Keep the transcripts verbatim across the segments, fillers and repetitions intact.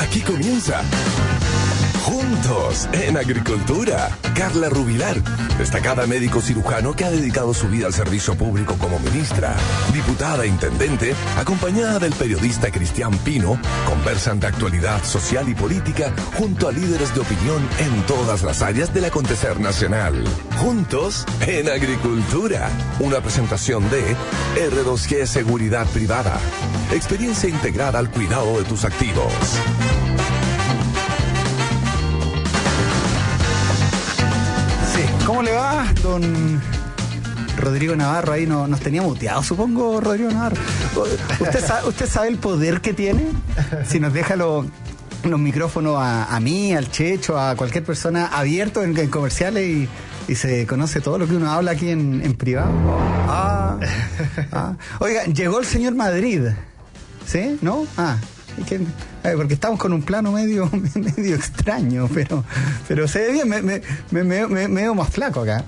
Aquí comienza Juntos en Agricultura. Carla Rubilar, destacada médico cirujano que ha dedicado su vida al servicio público como ministra, diputada e intendente, acompañada del periodista Cristian Pino, conversan de actualidad social y política junto a líderes de opinión en todas las áreas del acontecer nacional. Juntos en Agricultura. Una presentación de R dos G Seguridad Privada. Experiencia integrada al cuidado de tus activos. ¿Cómo le va, don Rodrigo Navarro? Ahí no, nos tenía muteado, supongo, Rodrigo Navarro. ¿Usted sabe, usted sabe el poder que tiene? Si nos deja lo, los micrófonos a, a mí, al Checho, a cualquier persona abiertos en, en comerciales y, y se conoce todo lo que uno habla aquí en, en privado. Ah, ah. Oiga, llegó el señor Madrid. ¿Sí? ¿No? Ah. Que, porque estamos con un plano medio medio extraño, pero pero se ve bien, me, me, me, me, me, me veo más flaco acá.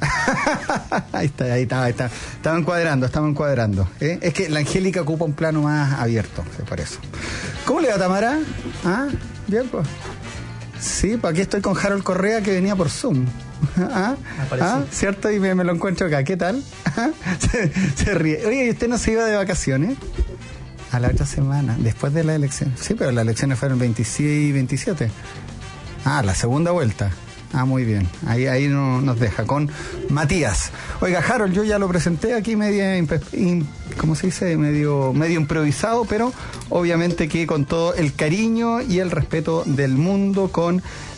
Ahí está, ahí está, ahí está. Estaba encuadrando, estaba encuadrando. ¿eh? Es que la Angélica ocupa un plano más abierto, por eso. ¿Cómo le va, Tamara? ¿Ah? ¿Bien, pues? Sí, pues aquí estoy con Harold Correa, que venía por Zoom. ¿Ah? ¿Ah? ¿Cierto? Y me, me lo encuentro acá. ¿Qué tal? ¿Ah? Se, se ríe. Oye, ¿y usted no se iba de vacaciones? A la otra semana, después de la elección. Sí, pero las elecciones fueron veintiséis y veintisiete. Ah, la segunda vuelta. Ah, muy bien. Ahí ahí no, nos deja con Matías. Oiga, Harold, yo ya lo presenté aquí media, in, ¿cómo se dice? Medio, medio improvisado, pero obviamente que con todo el cariño y el respeto del mundo, con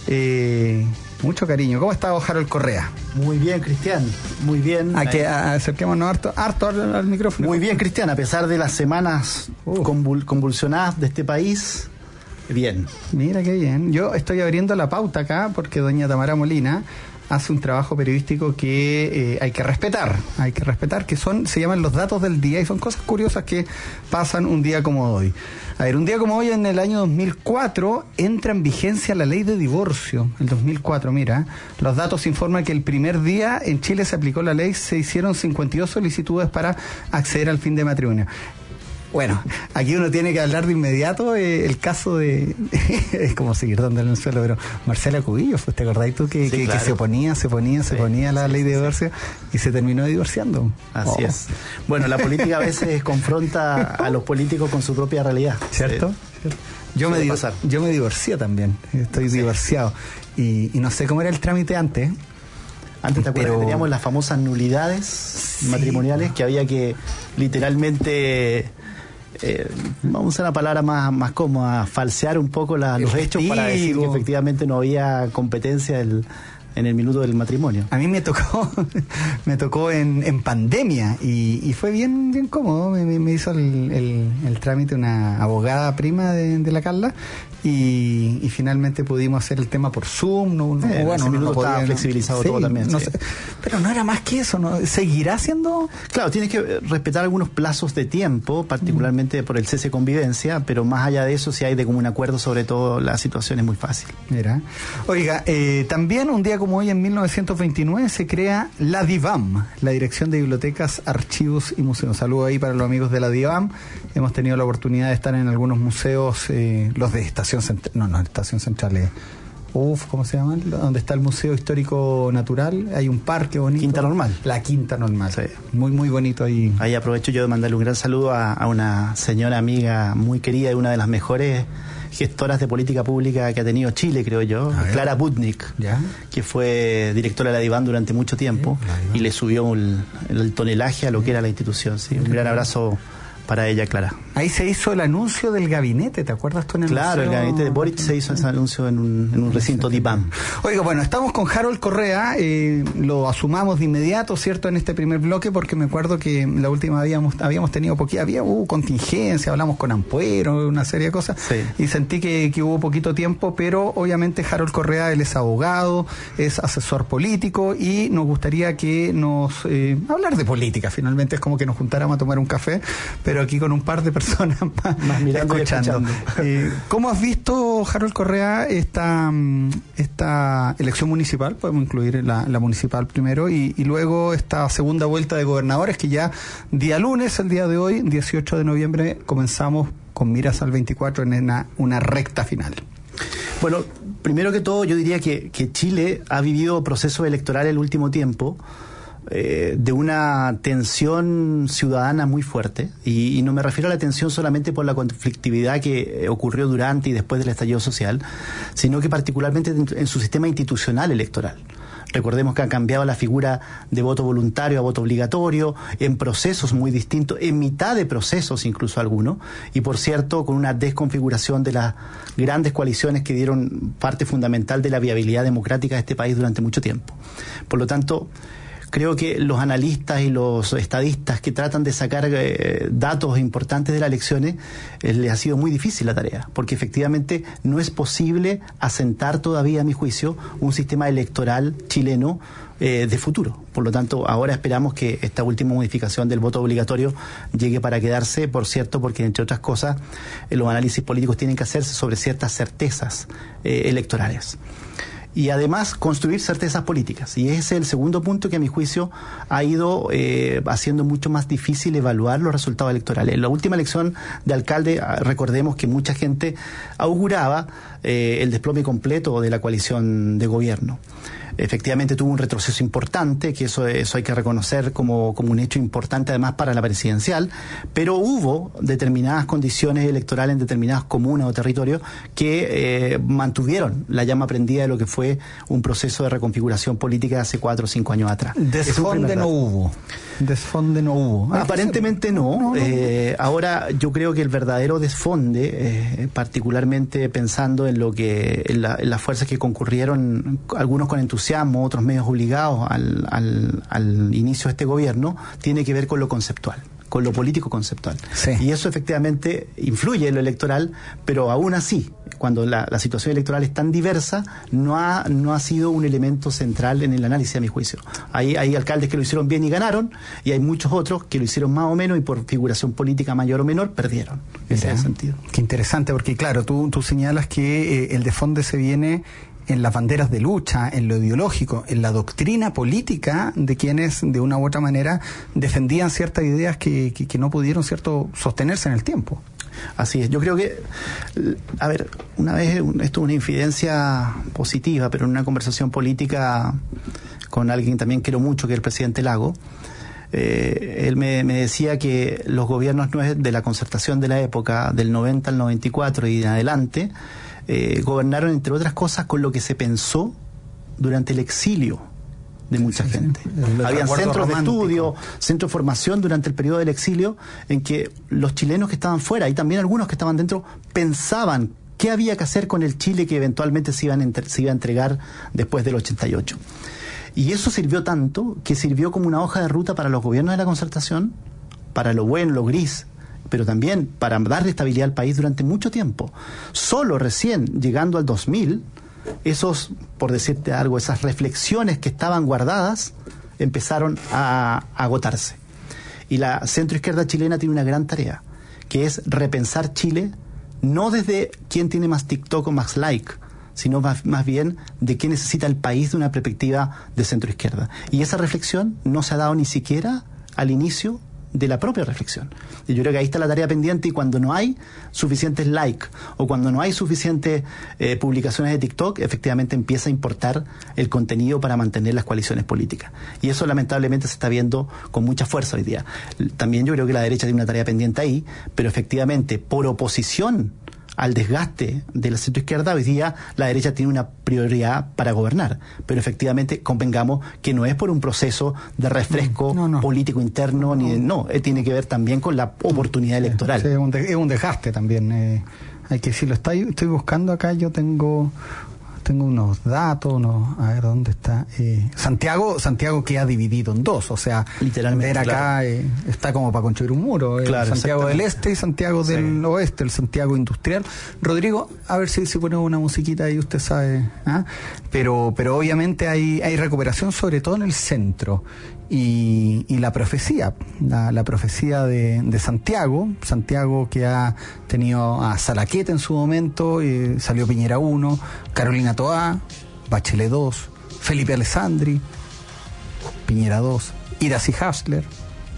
eh, mucho cariño. ¿Cómo está Harold Correa? Muy bien, Cristian, muy bien. A que acerquémonos harto, harto al, al micrófono. Muy bien, Cristian, a pesar de las semanas uh. convul, convulsionadas de este país, bien. Mira qué bien. Yo estoy abriendo la pauta acá porque doña Tamara Molina hace un trabajo periodístico que eh, hay que respetar, hay que respetar, que son, se llaman los datos del día y son cosas curiosas que pasan un día como hoy. A ver, un día como hoy, en el año dos mil cuatro, entra en vigencia la ley de divorcio. El dos mil cuatro, mira, los datos informan que el primer día en Chile se aplicó la ley, se hicieron cincuenta y dos solicitudes para acceder al fin de matrimonio. Bueno, aquí uno tiene que hablar de inmediato eh, el caso de, es como seguir dando en el suelo, pero Marcela Cubillos, ¿te acordás tú que, sí, que, claro. que se oponía, se oponía, se sí, oponía a la sí, ley de divorcio sí. y se terminó divorciando? Así oh. es. Bueno, la política a veces confronta a los políticos con su propia realidad. ¿Cierto? Sí. Yo, me divor- yo me divorcié también, estoy sí. divorciado y, y no sé cómo era el trámite antes. Antes, ¿te acuerdas? Pero... que teníamos las famosas nulidades sí. matrimoniales, que había que literalmente... Eh, vamos a usar una palabra más, más cómoda, falsear un poco la, los hechos para decir que efectivamente no había competencia el, en el minuto del matrimonio. A mí me tocó me tocó en, en pandemia y, y fue bien bien cómodo. Me, me hizo el, el, el trámite una abogada prima de, de la Carla y, y finalmente pudimos hacer el tema por Zoom. No, no, eh, bueno, ese minuto no podía, estaba flexibilizado no, todo sí, también. No sí. sé, pero no era más que eso, ¿no? ¿Seguirá siendo? Claro, tienes que respetar algunos plazos de tiempo, particularmente mm. por el cese de convivencia, pero más allá de eso, si hay de común acuerdo, sobre todo la situación es muy fácil. Mira, oiga, eh, también un día como hoy, en mil novecientos veintinueve, se crea la DIVAM, la Dirección de Bibliotecas, Archivos y Museos. Saludos ahí para los amigos de la DIVAM. Hemos tenido la oportunidad de estar en algunos museos, eh, los de Estación Central, no, no, Estación Central es... Uf, ¿cómo se llama? Donde está el Museo Histórico Natural, hay un parque bonito. Quinta Normal. La Quinta Normal, sí. Muy, muy bonito ahí. Ahí aprovecho yo de mandarle un gran saludo a, a una señora amiga muy querida y una de las mejores gestoras de política pública que ha tenido Chile, creo yo, Clara Butnik, ¿ya? Que fue directora de la DIVAM durante mucho tiempo, sí, y le subió el, el tonelaje a lo que era la institución. ¿Sí? Un gran abrazo para ella, Clara. Ahí se hizo el anuncio del gabinete, ¿te acuerdas tú en el Claro, museo? El gabinete de Boric se hizo ese anuncio en un, en un recinto DIVAM. Oiga, bueno, estamos con Harold Correa, eh, lo asumamos de inmediato, ¿cierto?, en este primer bloque, porque me acuerdo que la última habíamos habíamos tenido poquito, había hubo contingencia, hablamos con Ampuero, una serie de cosas, sí. y sentí que, que hubo poquito tiempo, pero obviamente Harold Correa, él es abogado, es asesor político, y nos gustaría que nos... Eh, hablar de política, finalmente es como que nos juntáramos a tomar un café, pero aquí con un par de personas más, más mirando escuchando. Y escuchando. Eh, ¿Cómo has visto, Harold Correa, esta, esta elección municipal? Podemos incluir la, la municipal primero y, y luego esta segunda vuelta de gobernadores que ya día lunes, el día de hoy, dieciocho de noviembre, comenzamos con miras al veinticuatro en una, una recta final. Bueno, primero que todo yo diría que, que Chile ha vivido procesos electorales el último tiempo eh, de una tensión ciudadana muy fuerte, y, y no me refiero a la tensión solamente por la conflictividad que ocurrió durante y después del estallido social, sino que particularmente en, en su sistema institucional electoral. Recordemos que ha cambiado la figura de voto voluntario a voto obligatorio, en procesos muy distintos, en mitad de procesos incluso algunos, y por cierto con una desconfiguración de las grandes coaliciones que dieron parte fundamental de la viabilidad democrática de este país durante mucho tiempo. Por lo tanto, creo que los analistas y los estadistas que tratan de sacar eh, datos importantes de las elecciones, eh, les ha sido muy difícil la tarea, porque efectivamente no es posible asentar todavía, a mi juicio, un sistema electoral chileno eh, de futuro. Por lo tanto, ahora esperamos que esta última modificación del voto obligatorio llegue para quedarse, por cierto, porque entre otras cosas, eh, los análisis políticos tienen que hacerse sobre ciertas certezas eh, electorales. Y además construir certezas políticas. Y ese es el segundo punto que a mi juicio ha ido eh, haciendo mucho más difícil evaluar los resultados electorales. En la última elección de alcalde, recordemos que mucha gente auguraba eh, el desplome completo de la coalición de gobierno. Efectivamente tuvo un retroceso importante, que eso, eso hay que reconocer como, como un hecho importante además para la presidencial, pero hubo determinadas condiciones electorales en determinadas comunas o territorios que eh, mantuvieron la llama prendida de lo que fue un proceso de reconfiguración política hace cuatro o cinco años atrás. Desfonde no hubo. Desfonde no hubo. Aparentemente no. no, no. Eh, ahora yo creo que el verdadero desfonde, eh, particularmente pensando en lo que en, la, en las fuerzas que concurrieron, algunos con entusiasmo, otros medios obligados al, al, al inicio de este gobierno, tiene que ver con lo conceptual, con lo político conceptual. Sí. Y eso efectivamente influye en lo electoral, pero aún así, cuando la, la situación electoral es tan diversa, no ha, no ha sido un elemento central en el análisis, a mi juicio. Hay, hay alcaldes que lo hicieron bien y ganaron, y hay muchos otros que lo hicieron más o menos y por figuración política mayor o menor perdieron. Ese es el sentido. Qué interesante, porque claro, tú, tú señalas que eh, el desfonde se viene en las banderas de lucha, en lo ideológico, en la doctrina política de quienes de una u otra manera defendían ciertas ideas que, que, que no pudieron, cierto, sostenerse en el tiempo. Así es, yo creo que, a ver, una vez, esto es una infidencia positiva, pero en una conversación política con alguien también quiero mucho, que es el presidente Lago, eh, él me, me decía que los gobiernos de la concertación de la época, del noventa al noventa y cuatro y en adelante, Eh, gobernaron, entre otras cosas, con lo que se pensó durante el exilio de mucha sí, gente. Sí, sí. Habían centros romántico. de estudio, centros de formación durante el periodo del exilio, en que los chilenos que estaban fuera y también algunos que estaban dentro pensaban qué había que hacer con el Chile que eventualmente se, iban entre, se iba a entregar después del ochenta y ocho. Y eso sirvió tanto que sirvió como una hoja de ruta para los gobiernos de la concertación, para lo bueno, lo gris, pero también para darle estabilidad al país durante mucho tiempo. Solo recién llegando al dos mil, esos, por decirte algo, esas reflexiones que estaban guardadas empezaron a, a agotarse. Y la centroizquierda chilena tiene una gran tarea, que es repensar Chile, no desde quién tiene más TikTok o más like, sino más, más bien de qué necesita el país de una perspectiva de centroizquierda. Y esa reflexión no se ha dado ni siquiera al inicio de la propia reflexión. Y yo creo que ahí está la tarea pendiente, y cuando no hay suficientes likes o cuando no hay suficientes eh, publicaciones de TikTok, efectivamente empieza a importar el contenido para mantener las coaliciones políticas. Y eso lamentablemente se está viendo con mucha fuerza hoy día. También yo creo que la derecha tiene una tarea pendiente ahí, pero efectivamente por oposición al desgaste de la centroizquierda, hoy día la derecha tiene una prioridad para gobernar. Pero efectivamente convengamos que no es por un proceso de refresco no, no. político interno, no, ni no, eh, tiene que ver también con la oportunidad electoral. Sí, es, un de, es un desgaste también, eh, hay que decirlo. Estoy, estoy buscando acá, yo tengo... Tengo unos datos, unos, a ver dónde está. Eh, Santiago, Santiago queda dividido en dos, o sea, literalmente. Ver acá claro. eh, está como para construir un muro. Eh, claro, Santiago del Este y Santiago del sí. Oeste, el Santiago industrial. Rodrigo, a ver si, si ponemos una musiquita ahí, usted sabe. ¿Ah? Pero, pero obviamente hay, hay recuperación, sobre todo en el centro. Y, y la profecía, la, la profecía de, de Santiago, Santiago que ha tenido a Salaqueta en su momento, eh, salió Piñera uno, Carolina Toá, Bachelet dos, Felipe Alessandri, Piñera dos, Iracy Hassler,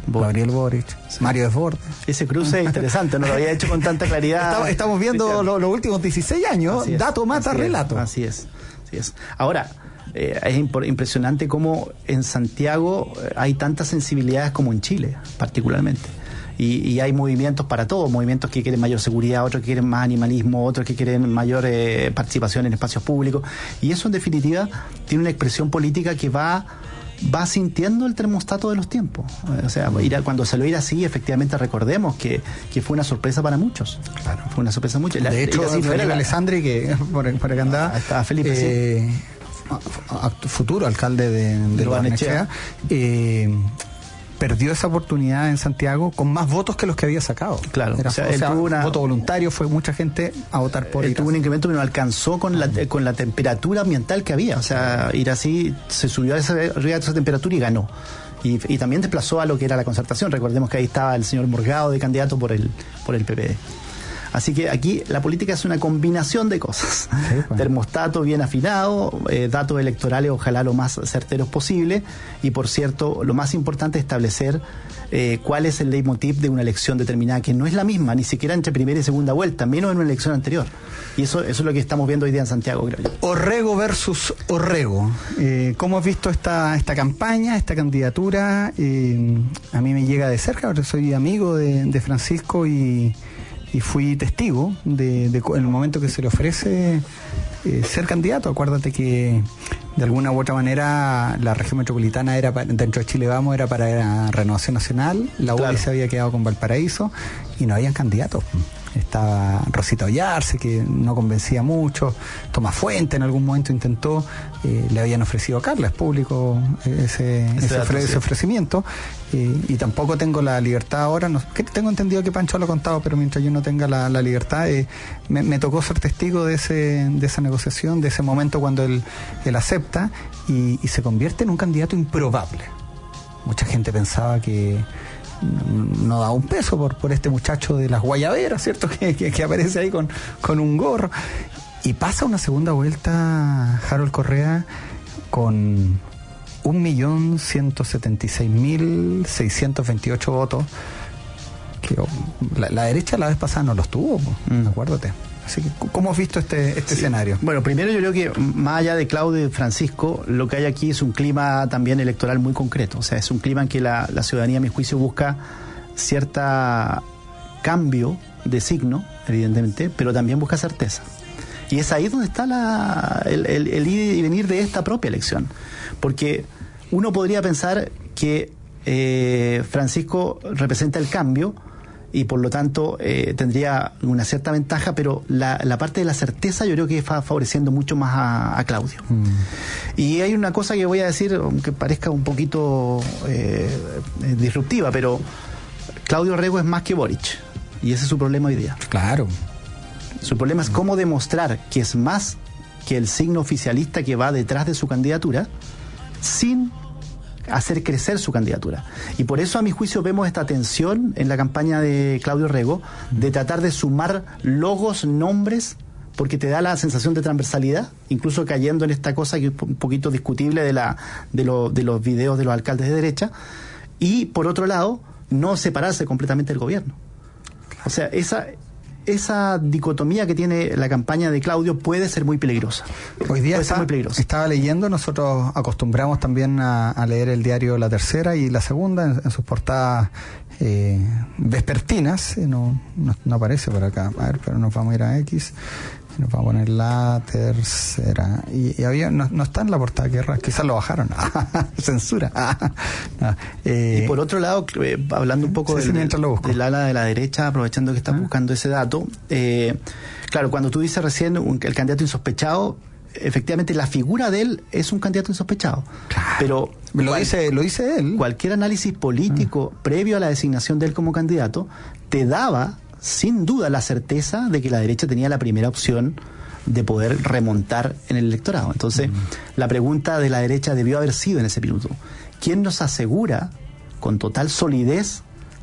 Boric. Gabriel Boric, sí. Mario Desbordes. Ese cruce es interesante, no lo había hecho con tanta claridad. Estamos, estamos viendo los lo últimos dieciséis años, dato mata así relato. Es, así es, así es. Ahora, eh, es imp- impresionante cómo en Santiago hay tantas sensibilidades como en Chile, particularmente. Y, y hay movimientos para todo, movimientos que quieren mayor seguridad, otros que quieren más animalismo, otros que quieren mayor eh, participación en espacios públicos. Y eso, en definitiva, tiene una expresión política que va... va sintiendo el termostato de los tiempos. O sea, ir a, cuando se lo ir así, efectivamente recordemos que, que fue una sorpresa para muchos. Claro. Fue una sorpresa mucho. De hecho, así, Felipe no la... Alessandri, que por, por acá andaba, ah, está Felipe, eh, sí. a, a, futuro alcalde de, de, de Barnechea, eh, perdió esa oportunidad en Santiago con más votos que los que había sacado. Claro, Era, o sea, o él sea tuvo una, voto voluntario, fue mucha gente a votar por él Iras. tuvo un incremento, pero no alcanzó con la, con la temperatura ambiental que había. O sea, ir así, se subió a esa, arriba de esa temperatura y ganó. Y, y también desplazó a lo que era la concertación. Recordemos que ahí estaba el señor Morgado de candidato por el, por el P P D. Así que aquí la política es una combinación de cosas. Sí, pues. Termostato bien afinado, eh, datos electorales ojalá lo más certeros posible y, por cierto, lo más importante es establecer eh, cuál es el leitmotiv de una elección determinada, que no es la misma, ni siquiera entre primera y segunda vuelta, menos en una elección anterior. Y eso, eso es lo que estamos viendo hoy día en Santiago, creo yo. Orrego versus Orrego. Eh, ¿Cómo has visto esta, esta campaña, esta candidatura? Eh, a mí me llega de cerca, porque soy amigo de, de Francisco y... y fui testigo de, de, en el momento que se le ofrece eh, ser candidato. Acuérdate que de alguna u otra manera la región metropolitana era para, dentro de Chile Vamos era para Renovación Nacional, la U D I claro. se había quedado con Valparaíso y no habían candidatos. Estaba Rosita Ollarse, que no convencía mucho, Tomás Fuente en algún momento intentó, eh, le habían ofrecido a Carla, es público ese, ese, ese, ofre, ese ofrecimiento, eh, y tampoco tengo la libertad ahora, no, que tengo entendido que Pancho lo ha contado, pero mientras yo no tenga la, la libertad, eh, me, me tocó ser testigo de ese de esa negociación, de ese momento cuando él, él acepta y, y se convierte en un candidato improbable. Mucha gente pensaba que no da un peso por, por este muchacho de las guayaberas, ¿cierto? Que, que, que aparece ahí con, con un gorro. Y pasa una segunda vuelta Harold Correa con un millón ciento setenta y seis mil seiscientos veintiocho votos. Que oh, la, la derecha la vez pasada no los tuvo, mm. acuérdate. Así que, ¿cómo has visto este, este sí. escenario? Bueno, primero yo creo que más allá de Claudio y Francisco, lo que hay aquí es un clima también electoral muy concreto. O sea, es un clima en que la, la ciudadanía, a mi juicio, busca cierta cambio de signo, evidentemente, pero también busca certeza. Y es ahí donde está la, el, el, el ir y venir de esta propia elección. Porque uno podría pensar que eh, Francisco representa el cambio, y por lo tanto eh, tendría una cierta ventaja, pero la, la parte de la certeza yo creo que va favoreciendo mucho más a, a Claudio. Mm. Y hay una cosa que voy a decir, aunque parezca un poquito eh, disruptiva, pero Claudio Orrego es más que Boric, y ese es su problema hoy día. Claro. Su problema es cómo demostrar que es más que el signo oficialista que va detrás de su candidatura, sin hacer crecer su candidatura. Y por eso, a mi juicio, vemos esta tensión en la campaña de Claudio Orrego de tratar de sumar logos, nombres, porque te da la sensación de transversalidad, incluso cayendo en esta cosa que es un poquito discutible de la de, lo, de los videos de los alcaldes de derecha, y por otro lado, no separarse completamente del gobierno. O sea, esa esa dicotomía que tiene la campaña de Claudio puede ser muy peligrosa. Hoy día puede está, ser muy peligrosa. Estaba leyendo, nosotros acostumbramos también a, a leer el diario La Tercera y La Segunda en, en sus portadas eh, vespertinas, no, no, no aparece por acá, a ver, pero nos vamos a ir a X, nos vamos a poner La Tercera, y, y había, no, no está en la portada, que quizás lo bajaron, censura. no, eh, y por otro lado, eh, hablando un poco sí, del, sí, del ala de la derecha, aprovechando que estás ah. buscando ese dato, eh, claro, cuando tú dices recién un, el candidato insospechado, efectivamente la figura de él es un candidato insospechado, claro. pero lo cual, dice lo dice él. Cualquier análisis político ah. previo a la designación de él como candidato te daba sin duda la certeza de que la derecha tenía la primera opción de poder remontar en el electorado. Entonces, mm. la pregunta de la derecha debió haber sido en ese minuto: ¿quién nos asegura con total solidez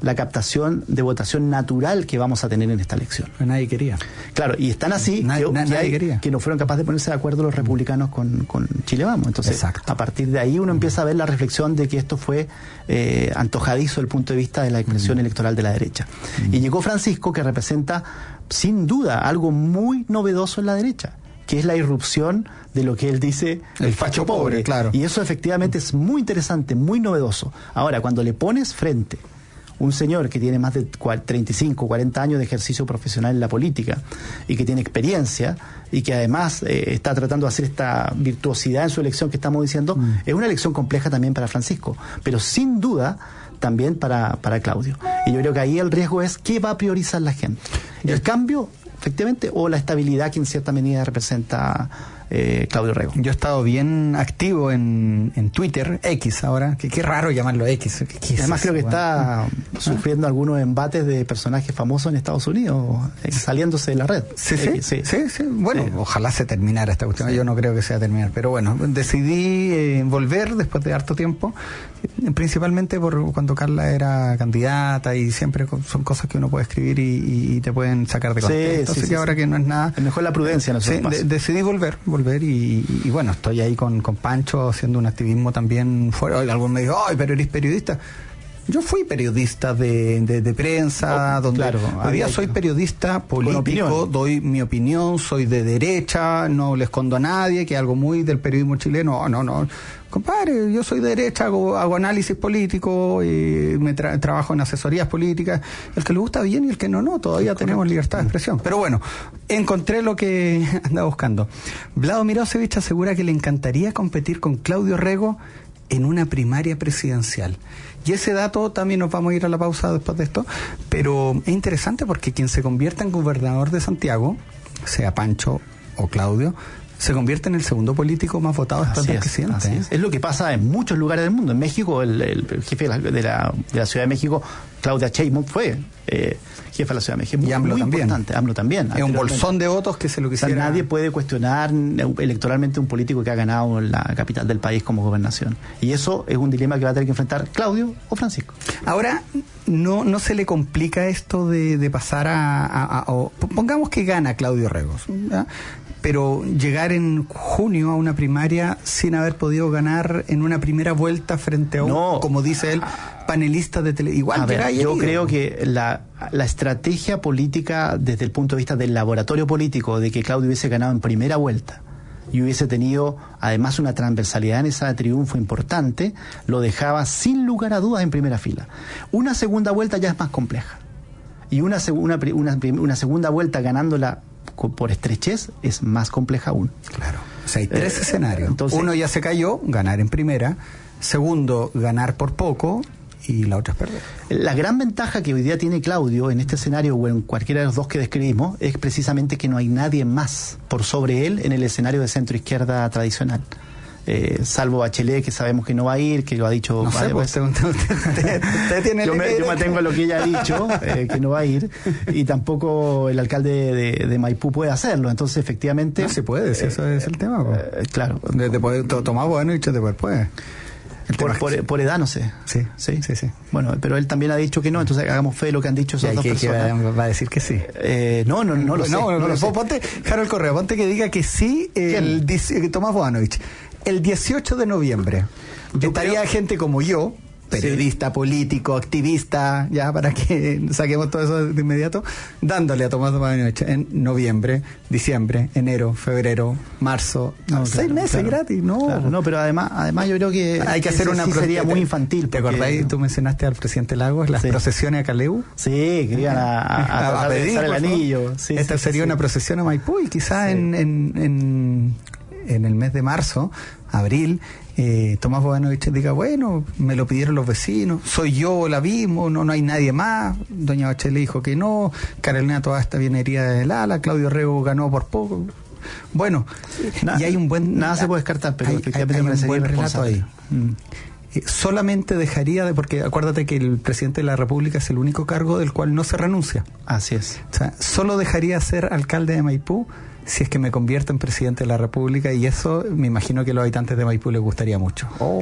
la captación de votación natural que vamos a tener en esta elección. Pero nadie quería. Claro, y están así nadie, que, nadie que, hay, quería. que no fueron capaces de ponerse de acuerdo los republicanos con, con Chile Vamos. Entonces, Exacto. a partir de ahí uno empieza a ver la reflexión de que esto fue eh, antojadizo desde el punto de vista de la expresión mm. electoral de la derecha. Mm. Y llegó Francisco, que representa sin duda algo muy novedoso en la derecha, que es la irrupción de lo que él dice el, el facho pobre, pobre, claro. Y eso efectivamente es muy interesante, muy novedoso. Ahora, cuando le pones frente un señor que tiene más de treinta y cinco, cuarenta años de ejercicio profesional en la política y que tiene experiencia y que además eh, está tratando de hacer esta virtuosidad en su elección que estamos diciendo, mm. es una elección compleja también para Francisco, pero sin duda también para, para Claudio. Y yo creo que ahí el riesgo es ¿qué va a priorizar la gente? ¿El cambio, efectivamente, o la estabilidad que en cierta medida representa eh, Claudio Rego? Yo he estado bien activo en, en Twitter, X ahora, que qué raro llamarlo X. ¿Qué Además creo que bueno? está ¿Ah? sufriendo algunos embates de personajes famosos en Estados Unidos, eh, saliéndose de la red. Sí, sí, sí, sí, sí. Bueno, sí. Ojalá se terminara esta cuestión, sí. Yo no creo que sea terminar, pero bueno, decidí eh, volver después de harto tiempo, principalmente por cuando Carla era candidata y siempre son cosas que uno puede escribir y, y te pueden sacar de contexto, sí, sí, así sí, que sí. Ahora que no es nada... Es mejor la prudencia. No sí, de, decidí volver, volver y, y bueno, estoy ahí con, con Pancho haciendo un activismo también fuera. Alguien me dijo, ay, pero eres periodista. Yo fui periodista de, de, de prensa, oh, donde claro, hoy día soy periodista político, doy mi opinión, soy de derecha, no le escondo a nadie, que es algo muy del periodismo chileno. No, no, compadre, yo soy de derecha, hago, hago análisis político, y me tra- trabajo en asesorías políticas. El que le gusta bien y el que no, no, todavía sí, tenemos libertad de expresión. Pero bueno, encontré lo que andaba buscando. Vlado Mirosevic asegura que le encantaría competir con Claudio Rego en una primaria presidencial. Y ese dato también nos vamos a ir a la pausa después de esto, pero es interesante porque quien se convierta en gobernador de Santiago, sea Pancho o Claudio, se convierte en el segundo político más votado después del presidente. Así es. Es lo que pasa en muchos lugares del mundo. En México, el, el, el jefe de la, de, la, de la Ciudad de México, Claudia Sheinbaum, fue eh, jefe de la Ciudad de México. Y AMLO también. AMLO también. Es un bolsón de votos que se lo quisiera... O sea, nadie puede cuestionar electoralmente un político que ha ganado en la capital del país como gobernación. Y eso es un dilema que va a tener que enfrentar Claudio o Francisco. Ahora, no no se le complica esto de, de pasar a... a, a o, pongamos que gana Claudio Rego, ¿ya? Pero llegar en junio a una primaria sin haber podido ganar en una primera vuelta frente a un, no, como dice él, panelista de tele. Igual ver, yo herido. creo que la, la estrategia política desde el punto de vista del laboratorio político de que Claudio hubiese ganado en primera vuelta y hubiese tenido además una transversalidad en esa triunfo importante, lo dejaba sin lugar a dudas en primera fila. Una segunda vuelta ya es más compleja. Y una, una, una, una segunda vuelta ganándola por estrechez es más compleja aún. Claro. O sea, hay tres eh, escenarios. Entonces, uno ya se cayó, ganar en primera. Segundo, ganar por poco. Y la otra es perder. La gran ventaja que hoy día tiene Claudio en este escenario o en cualquiera de los dos que describimos es precisamente que no hay nadie más por sobre él en el escenario de centro izquierda tradicional. Eh, salvo Bachelet, que sabemos que no va a ir, que lo ha dicho no sé, pues, usted, usted, usted, usted tiene yo, me, yo me atengo a lo que ella ha dicho, eh, que no va a ir, y tampoco el alcalde de, de Maipú puede hacerlo. Entonces efectivamente no se puede, si eh, eso es el tema, pues. eh, claro, de, de poder to, tomar bueno y después puede. Por, por, por edad no sé. Sí, sí, sí, sí. Bueno, pero él también ha dicho que no, entonces hagamos fe de lo que han dicho esas dos que, personas. Que va a decir que sí. Eh, no, no, no lo no, sé. No, no, no lo sé. Ponte, Harold Correa, ponte que diga que sí, el, el Tomás Boanovich. El dieciocho de noviembre yo estaría creo... gente como yo, periodista, sí. político, activista, ya para que saquemos todo eso de inmediato, dándole a Tomás Boanovich en noviembre, diciembre, enero, febrero, marzo, no, no, seis claro, meses claro, gratis, no. Claro, no, pero además, además yo creo que hay que hacer una sí sería muy infantil. ¿Te porque... acordáis? Tú mencionaste al presidente Lagos, las sí. procesiones a Caleu. Sí, que iban a, a, a, a pedir el anillo. Sí, Esta sí, sería sí. una procesión a Maipú y quizás sí. en, en, en, en el mes de marzo, abril, eh, Tomás Boanovich diga, bueno, me lo pidieron los vecinos, soy yo el abismo, no, no hay nadie más. Doña Bachelet dijo que no, Carolina toda esta bienería del ala, Claudio Rego ganó por poco. Bueno, nada, y hay un buen... Nada se puede descartar, pero hay, efectivamente hay, hay un buen relato ahí. Mm. Eh, solamente dejaría de... Porque acuérdate que el presidente de la República es el único cargo del cual no se renuncia. Así es. O sea, solo dejaría ser alcalde de Maipú si es que me convierto en presidente de la República, y eso me imagino que a los habitantes de Maipú les gustaría mucho. Oh,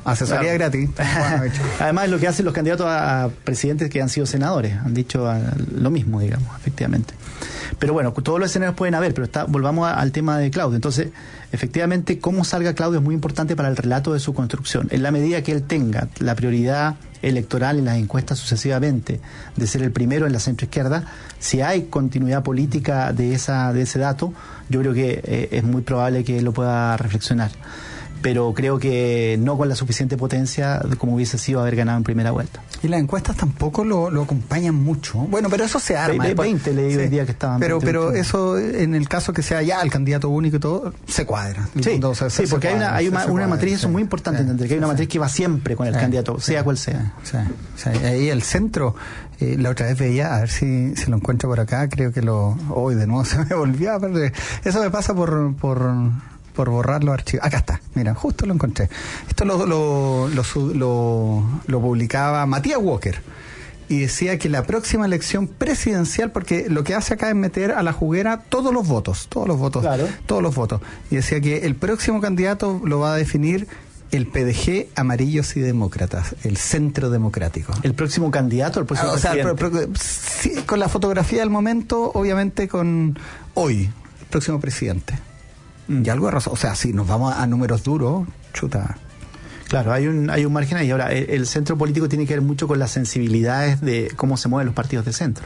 Asesoría claro. gratis. Además, lo que hacen los candidatos a, a presidentes que han sido senadores, han dicho a, lo mismo, digamos, efectivamente. Pero bueno, todos los escenarios pueden haber, pero está, volvamos a, al tema de Claudio. Entonces, efectivamente, cómo salga Claudio es muy importante para el relato de su construcción. En la medida que él tenga la prioridad electoral en las encuestas sucesivamente de ser el primero en la centroizquierda, si hay continuidad política de esa de ese dato, yo creo que eh, es muy probable que él lo pueda reflexionar. Pero creo que no con la suficiente potencia como hubiese sido haber ganado en primera vuelta. Y las encuestas tampoco lo, lo acompañan mucho. Bueno, pero eso se arma. De veinte le digo sí. el día que estaban. Pero, veinte, pero veinte. Eso, en el caso que sea ya el candidato único y todo, se cuadra. Sí, o sea, sí se, porque se hay una, cuadra, hay se, una, se una cuadra, matriz, sí, eso es muy importante sí, entender, que hay una sí, matriz que va siempre con el sí, candidato, sí, sea cual sea. Sí, sí, sí. Ahí el centro, eh, la otra vez veía, a ver si, si lo encuentro por acá, creo que lo... Hoy de nuevo se me volvió a perder. Eso me pasa por... por por borrar los archivos. Acá está, mira, justo lo encontré. Esto lo, lo, lo, lo, lo publicaba Matías Walker y decía que la próxima elección presidencial, porque lo que hace acá es meter a la juguera todos los votos, todos los votos, claro. todos los votos. Y decía que el próximo candidato lo va a definir el P D G, Amarillos y Demócratas, el Centro Democrático. ¿El próximo candidato? El próximo ah, o sea, presidente. Pro, pro, sí, con la fotografía del momento, obviamente con hoy, el próximo presidente. Y algo de razón, o sea, si nos vamos a, a números duros, chuta. Claro, hay un hay un margen ahí. Ahora, el, el centro político tiene que ver mucho con las sensibilidades de cómo se mueven los partidos de centro.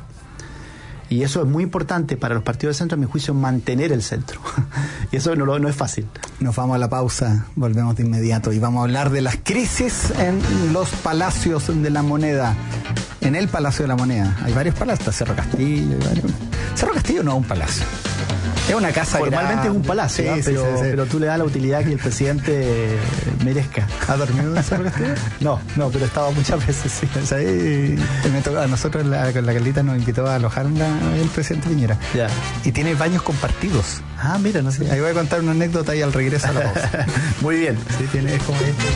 Y eso es muy importante para los partidos de centro, a mi juicio, mantener el centro. Y eso no, no es fácil. Nos vamos a la pausa, volvemos de inmediato y vamos a hablar de las crisis en los palacios de la moneda. En el Palacio de la Moneda. Hay varios palacios, Cerro Castillo. Hay varios... Cerro Castillo no es un palacio. Es una casa formalmente grande. Es un palacio, sí, ¿no? sí, pero, sí, sí. pero tú le das la utilidad que el presidente merezca. ¿Ha dormido en Cerro Castillo? No, no, pero estaba muchas veces, sí. O sea, ahí, me tocó, a nosotros la, con la Carlita nos invitó a alojarla el presidente Piñera. Ya. Y tiene baños compartidos. Ah, mira, no sé. Sí, ahí voy a contar una anécdota ahí al regreso a la pausa. Muy bien. Sí, tiene, es como esto.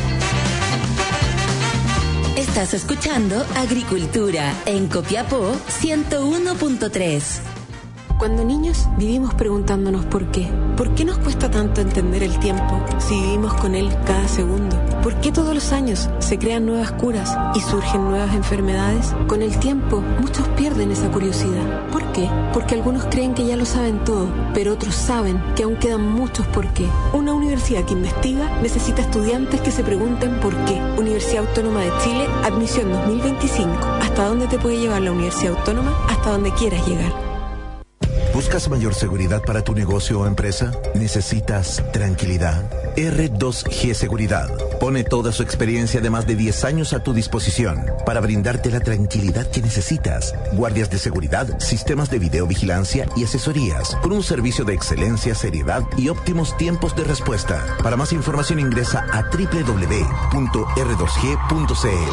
Estás escuchando Agricultura en Copiapó ciento uno punto tres. Cuando niños vivimos preguntándonos por qué. ¿Por qué nos cuesta tanto entender el tiempo si vivimos con él cada segundo? ¿Por qué todos los años se crean nuevas curas y surgen nuevas enfermedades? Con el tiempo, muchos pierden esa curiosidad. ¿Por qué? Porque algunos creen que ya lo saben todo, pero otros saben que aún quedan muchos por qué. Una universidad que investiga necesita estudiantes que se pregunten por qué. Universidad Autónoma de Chile, admisión dos mil veinticinco. ¿Hasta dónde te puede llevar la Universidad Autónoma? Hasta donde quieras llegar. ¿Buscas mayor seguridad para tu negocio o empresa? ¿Necesitas tranquilidad? R dos G Seguridad pone toda su experiencia de más de diez años a tu disposición para brindarte la tranquilidad que necesitas. Guardias de seguridad, sistemas de videovigilancia y asesorías con un servicio de excelencia, seriedad y óptimos tiempos de respuesta. Para más información ingresa a doble u doble u doble u punto erre dos ge punto ce ele.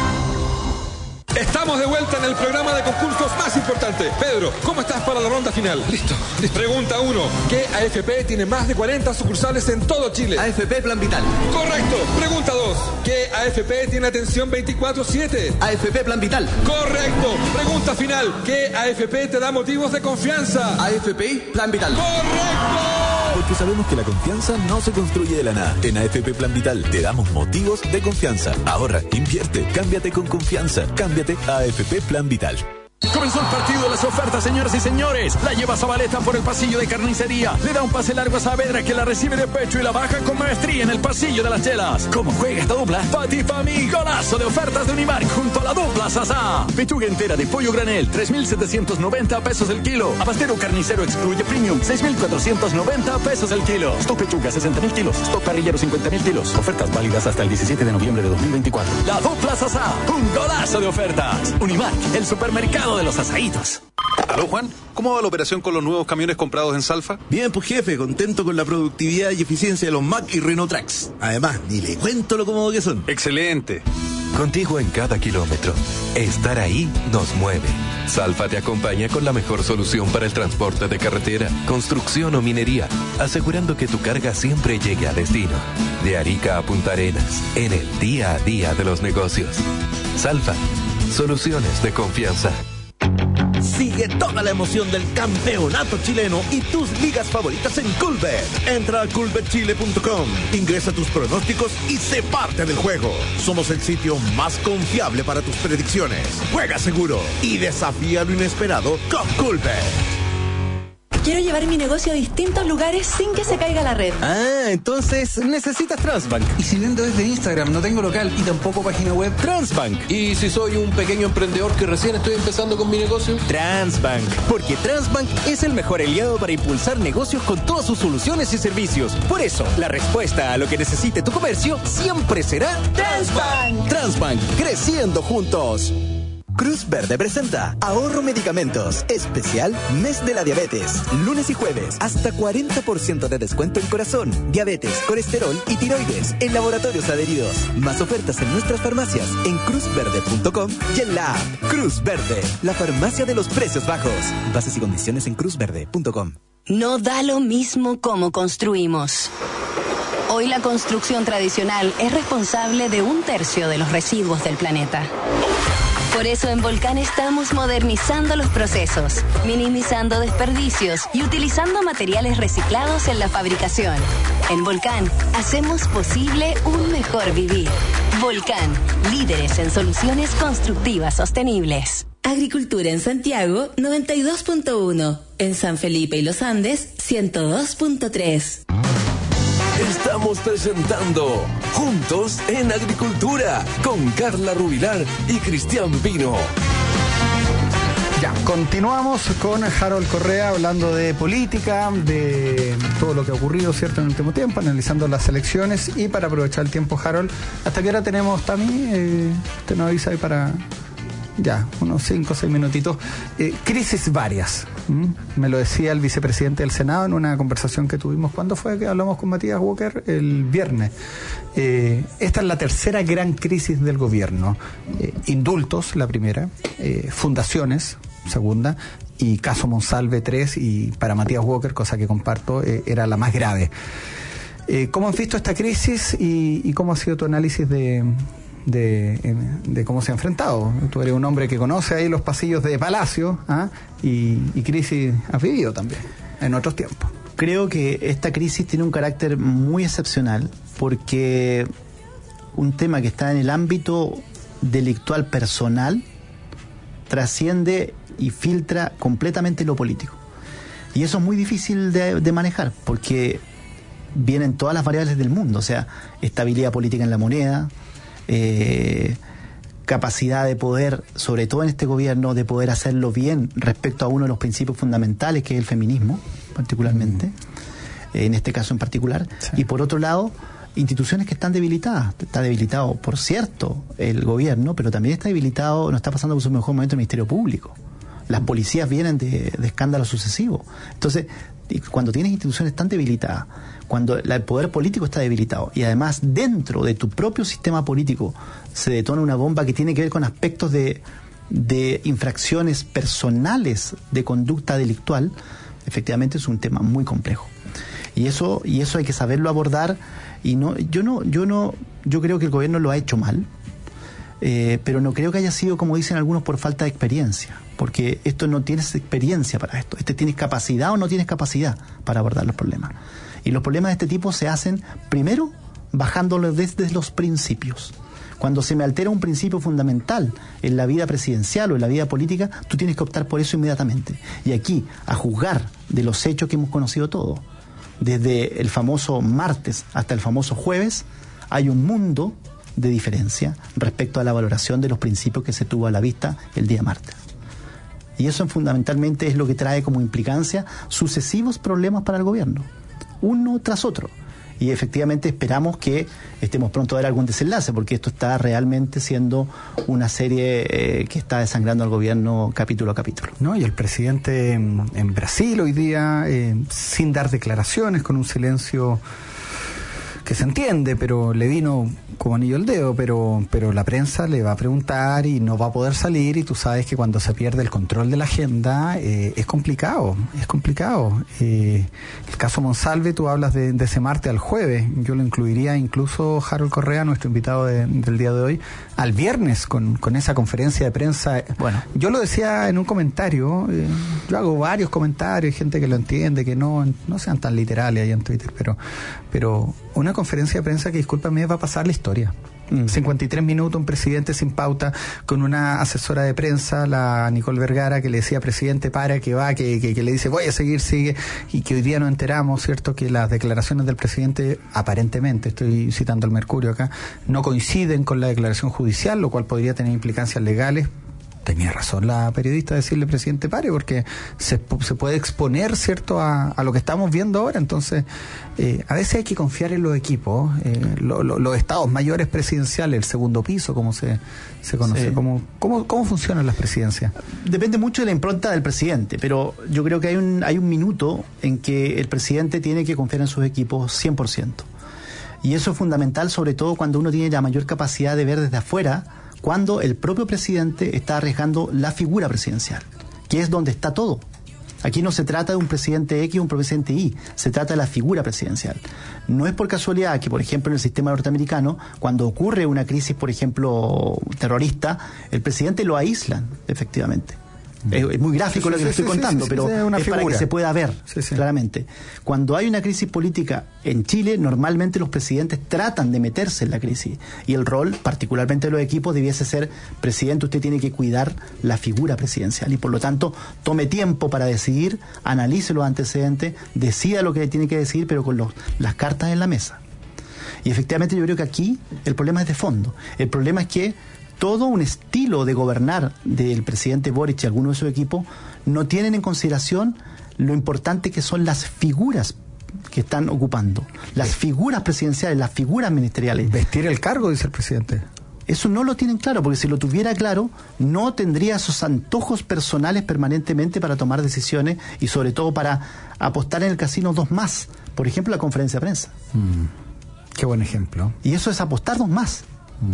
Estamos de vuelta en el programa de concursos más importante. Pedro, ¿cómo estás para la ronda final? Listo, listo. Pregunta uno. ¿Qué A F P tiene más de cuarenta sucursales en todo Chile? A F P Plan Vital. Correcto. Pregunta dos. ¿Qué A F P tiene atención veinticuatro siete? A F P Plan Vital. Correcto. Pregunta final. ¿Qué A F P te da motivos de confianza? A F P Plan Vital. ¡Correcto! Porque sabemos que la confianza no se construye de la nada. En A F P Plan Vital te damos motivos de confianza. Ahorra, invierte, cámbiate con confianza. Cámbiate a A F P Plan Vital. Comenzó el partido de las ofertas, señoras y señores. La lleva Zabaleta por el pasillo de carnicería. Le da un pase largo a Saavedra, que la recibe de pecho y la baja con maestría en el pasillo de las chelas. ¿Cómo juega esta dupla? Pati Fami, golazo de ofertas de Unimark junto a la dupla Sasá. Pechuga entera de pollo granel, tres mil setecientos noventa pesos el kilo. Abastero carnicero excluye premium, seis mil cuatrocientos noventa pesos el kilo. Stock pechuga, sesenta mil kilos. Stock parrillero, cincuenta mil kilos. Ofertas válidas hasta el diecisiete de noviembre de dos mil veinticuatro. La dupla Sasá, un golazo de ofertas. Unimark, el supermercado de los asaditos. Aló, Juan, ¿cómo va la operación con los nuevos camiones comprados en Salfa? Bien, pues jefe, contento con la productividad y eficiencia de los Mack y Renault Trax. Además, ni le cuento lo cómodo que son. Excelente. Contigo en cada kilómetro. Estar ahí nos mueve. Salfa te acompaña con la mejor solución para el transporte de carretera, construcción o minería, asegurando que tu carga siempre llegue a destino. De Arica a Punta Arenas, en el día a día de los negocios. Salfa, soluciones de confianza. Sigue toda la emoción del campeonato chileno y tus ligas favoritas en Coolbet. Entra a coolbet chile punto com, ingresa tus pronósticos y sé parte del juego. Somos el sitio más confiable para tus predicciones. Juega seguro y desafía lo inesperado con Coolbet. Quiero llevar mi negocio a distintos lugares sin que se caiga la red. Ah, entonces necesitas Transbank. Y si vendo desde Instagram, no tengo local y tampoco página web. Transbank. Y si soy un pequeño emprendedor que recién estoy empezando con mi negocio. Transbank. Porque Transbank es el mejor aliado para impulsar negocios con todas sus soluciones y servicios. Por eso, la respuesta a lo que necesite tu comercio siempre será Transbank. Transbank. Creciendo juntos. Cruz Verde presenta Ahorro Medicamentos, especial Mes de la Diabetes. Lunes y jueves, hasta cuarenta por ciento de descuento en corazón, diabetes, colesterol y tiroides en laboratorios adheridos. Más ofertas en nuestras farmacias en cruz verde punto com y en la app Cruz Verde, la farmacia de los precios bajos. Bases y condiciones en cruz verde punto com. No da lo mismo cómo construimos. Hoy la construcción tradicional es responsable de un tercio de los residuos del planeta. Por eso en Volcán estamos modernizando los procesos, minimizando desperdicios y utilizando materiales reciclados en la fabricación. En Volcán hacemos posible un mejor vivir. Volcán, líderes en soluciones constructivas sostenibles. Agricultura en Santiago noventa y dos punto uno, en San Felipe y Los Andes ciento dos punto tres. Estamos presentando Juntos en Agricultura con Carla Rubilar y Cristian Pino. Ya, continuamos con Harold Correa hablando de política, de todo lo que ha ocurrido, ¿cierto?, en el último tiempo, analizando las elecciones. Y para aprovechar el tiempo, Harold, ¿hasta qué hora tenemos, Tami? Eh, te nos avisa ahí para... Ya, unos cinco o seis minutitos. Eh, crisis varias. ¿Mm? Me lo decía el vicepresidente del Senado en una conversación que tuvimos. ¿Cuándo fue que hablamos con Matías Walker? El viernes. Eh, esta es la tercera gran crisis del gobierno. Eh, indultos, la primera. Eh, fundaciones, segunda. Y caso Monsalve, tres. Y para Matías Walker, cosa que comparto, eh, era la más grave. Eh, ¿Cómo han visto esta crisis y, y cómo ha sido tu análisis de... De, de cómo se ha enfrentado? Tú eres un hombre que conoce ahí los pasillos de Palacio, ¿ah? y, y crisis has vivido también en otros tiempos. Creo que esta crisis tiene un carácter muy excepcional porque un tema que está en el ámbito delictual personal trasciende y filtra completamente lo político, y eso es muy difícil de, de manejar porque vienen todas las variables del mundo, o sea, estabilidad política en la moneda, Eh, capacidad de poder, sobre todo en este gobierno, de poder hacerlo bien respecto a uno de los principios fundamentales, que es el feminismo, particularmente, mm. eh, en este caso en particular, sí. Y por otro lado, instituciones que están debilitadas. Está debilitado, por cierto, el gobierno, pero también está debilitado, no está pasando por su mejor momento el Ministerio Público. Las policías vienen de, de escándalos sucesivos. Entonces, cuando tienes instituciones tan debilitadas, cuando la, el poder político está debilitado y además dentro de tu propio sistema político se detona una bomba que tiene que ver con aspectos de, de infracciones personales de conducta delictual, efectivamente es un tema muy complejo. Y eso, y eso hay que saberlo abordar. Y no, yo no, yo no, yo creo que el gobierno lo ha hecho mal, eh, pero no creo que haya sido, como dicen algunos, por falta de experiencia. Porque esto no tienes experiencia para esto. Este tienes capacidad o no tienes capacidad para abordar los problemas. Y los problemas de este tipo se hacen, primero, bajándolos desde los principios. Cuando se me altera un principio fundamental en la vida presidencial o en la vida política, tú tienes que optar por eso inmediatamente. Y aquí, a juzgar de los hechos que hemos conocido todos, desde el famoso martes hasta el famoso jueves, hay un mundo de diferencia respecto a la valoración de los principios que se tuvo a la vista el día martes. Y eso fundamentalmente es lo que trae como implicancia sucesivos problemas para el gobierno, uno tras otro. Y efectivamente esperamos que estemos pronto a ver algún desenlace, porque esto está realmente siendo una serie eh, que está desangrando al gobierno capítulo a capítulo. ¿No? Y el presidente en, en Brasil hoy día, eh, sin dar declaraciones, con un silencio que que se entiende, pero le vino como anillo al dedo, pero, pero la prensa le va a preguntar y no va a poder salir, y tú sabes que cuando se pierde el control de la agenda eh, es complicado, es complicado. Eh, el caso Monsalve, tú hablas de, de ese martes al jueves, yo lo incluiría incluso, Harold Correa, nuestro invitado de, del día de hoy, al viernes con, con esa conferencia de prensa. Bueno, yo lo decía en un comentario, eh, yo hago varios comentarios, gente que lo entiende, que no, no sean tan literales ahí en Twitter, pero, pero una conferencia de prensa que, discúlpame, va a pasar la historia. Mm. cincuenta y tres minutos, un presidente sin pauta, con una asesora de prensa, la Nicole Vergara, que le decía, presidente, para, que va, que, que, que le dice, voy a seguir, sigue, y que hoy día nos enteramos, ¿cierto?, que las declaraciones del presidente, aparentemente, estoy citando al Mercurio acá, no coinciden con la declaración judicial, lo cual podría tener implicancias legales. Tenía razón la periodista de decirle, presidente, pare, porque se, se puede exponer, ¿cierto?, a, a lo que estamos viendo ahora. Entonces, eh, a veces hay que confiar en los equipos, eh, lo, lo, los estados mayores presidenciales, el segundo piso, como se, se conoce. Sí. ¿Cómo, cómo, ¿Cómo funcionan las presidencias? Depende mucho de la impronta del presidente, pero yo creo que hay un, hay un minuto en que el presidente tiene que confiar en sus equipos cien por ciento. Y eso es fundamental, sobre todo cuando uno tiene la mayor capacidad de ver desde afuera, cuando el propio presidente está arriesgando la figura presidencial, que es donde está todo. Aquí no se trata de un presidente X o un presidente Y, se trata de la figura presidencial. No es por casualidad que, por ejemplo, en el sistema norteamericano, cuando ocurre una crisis, por ejemplo, terrorista, el presidente lo aíslan, efectivamente. Es, es muy gráfico sí, lo que sí, le estoy sí, contando, sí, sí, pero sí, es, es para que se pueda ver sí, sí. claramente. Cuando hay una crisis política en Chile, normalmente los presidentes tratan de meterse en la crisis. Y el rol, particularmente de los equipos, debiese ser, presidente, usted tiene que cuidar la figura presidencial. Y por lo tanto, tome tiempo para decidir, analice los antecedentes, decida lo que tiene que decidir, pero con los, las cartas en la mesa. Y efectivamente yo creo que aquí el problema es de fondo. El problema es que todo un estilo de gobernar del presidente Boric y algunos de su equipo no tienen en consideración lo importante que son las figuras que están ocupando, las figuras presidenciales, las figuras ministeriales. Vestir el cargo, dice el presidente. Eso no lo tienen claro, porque si lo tuviera claro, no tendría esos antojos personales permanentemente para tomar decisiones y sobre todo para apostar en el casino dos más. Por ejemplo, la conferencia de prensa. Mm, qué buen ejemplo. Y eso es apostar dos más.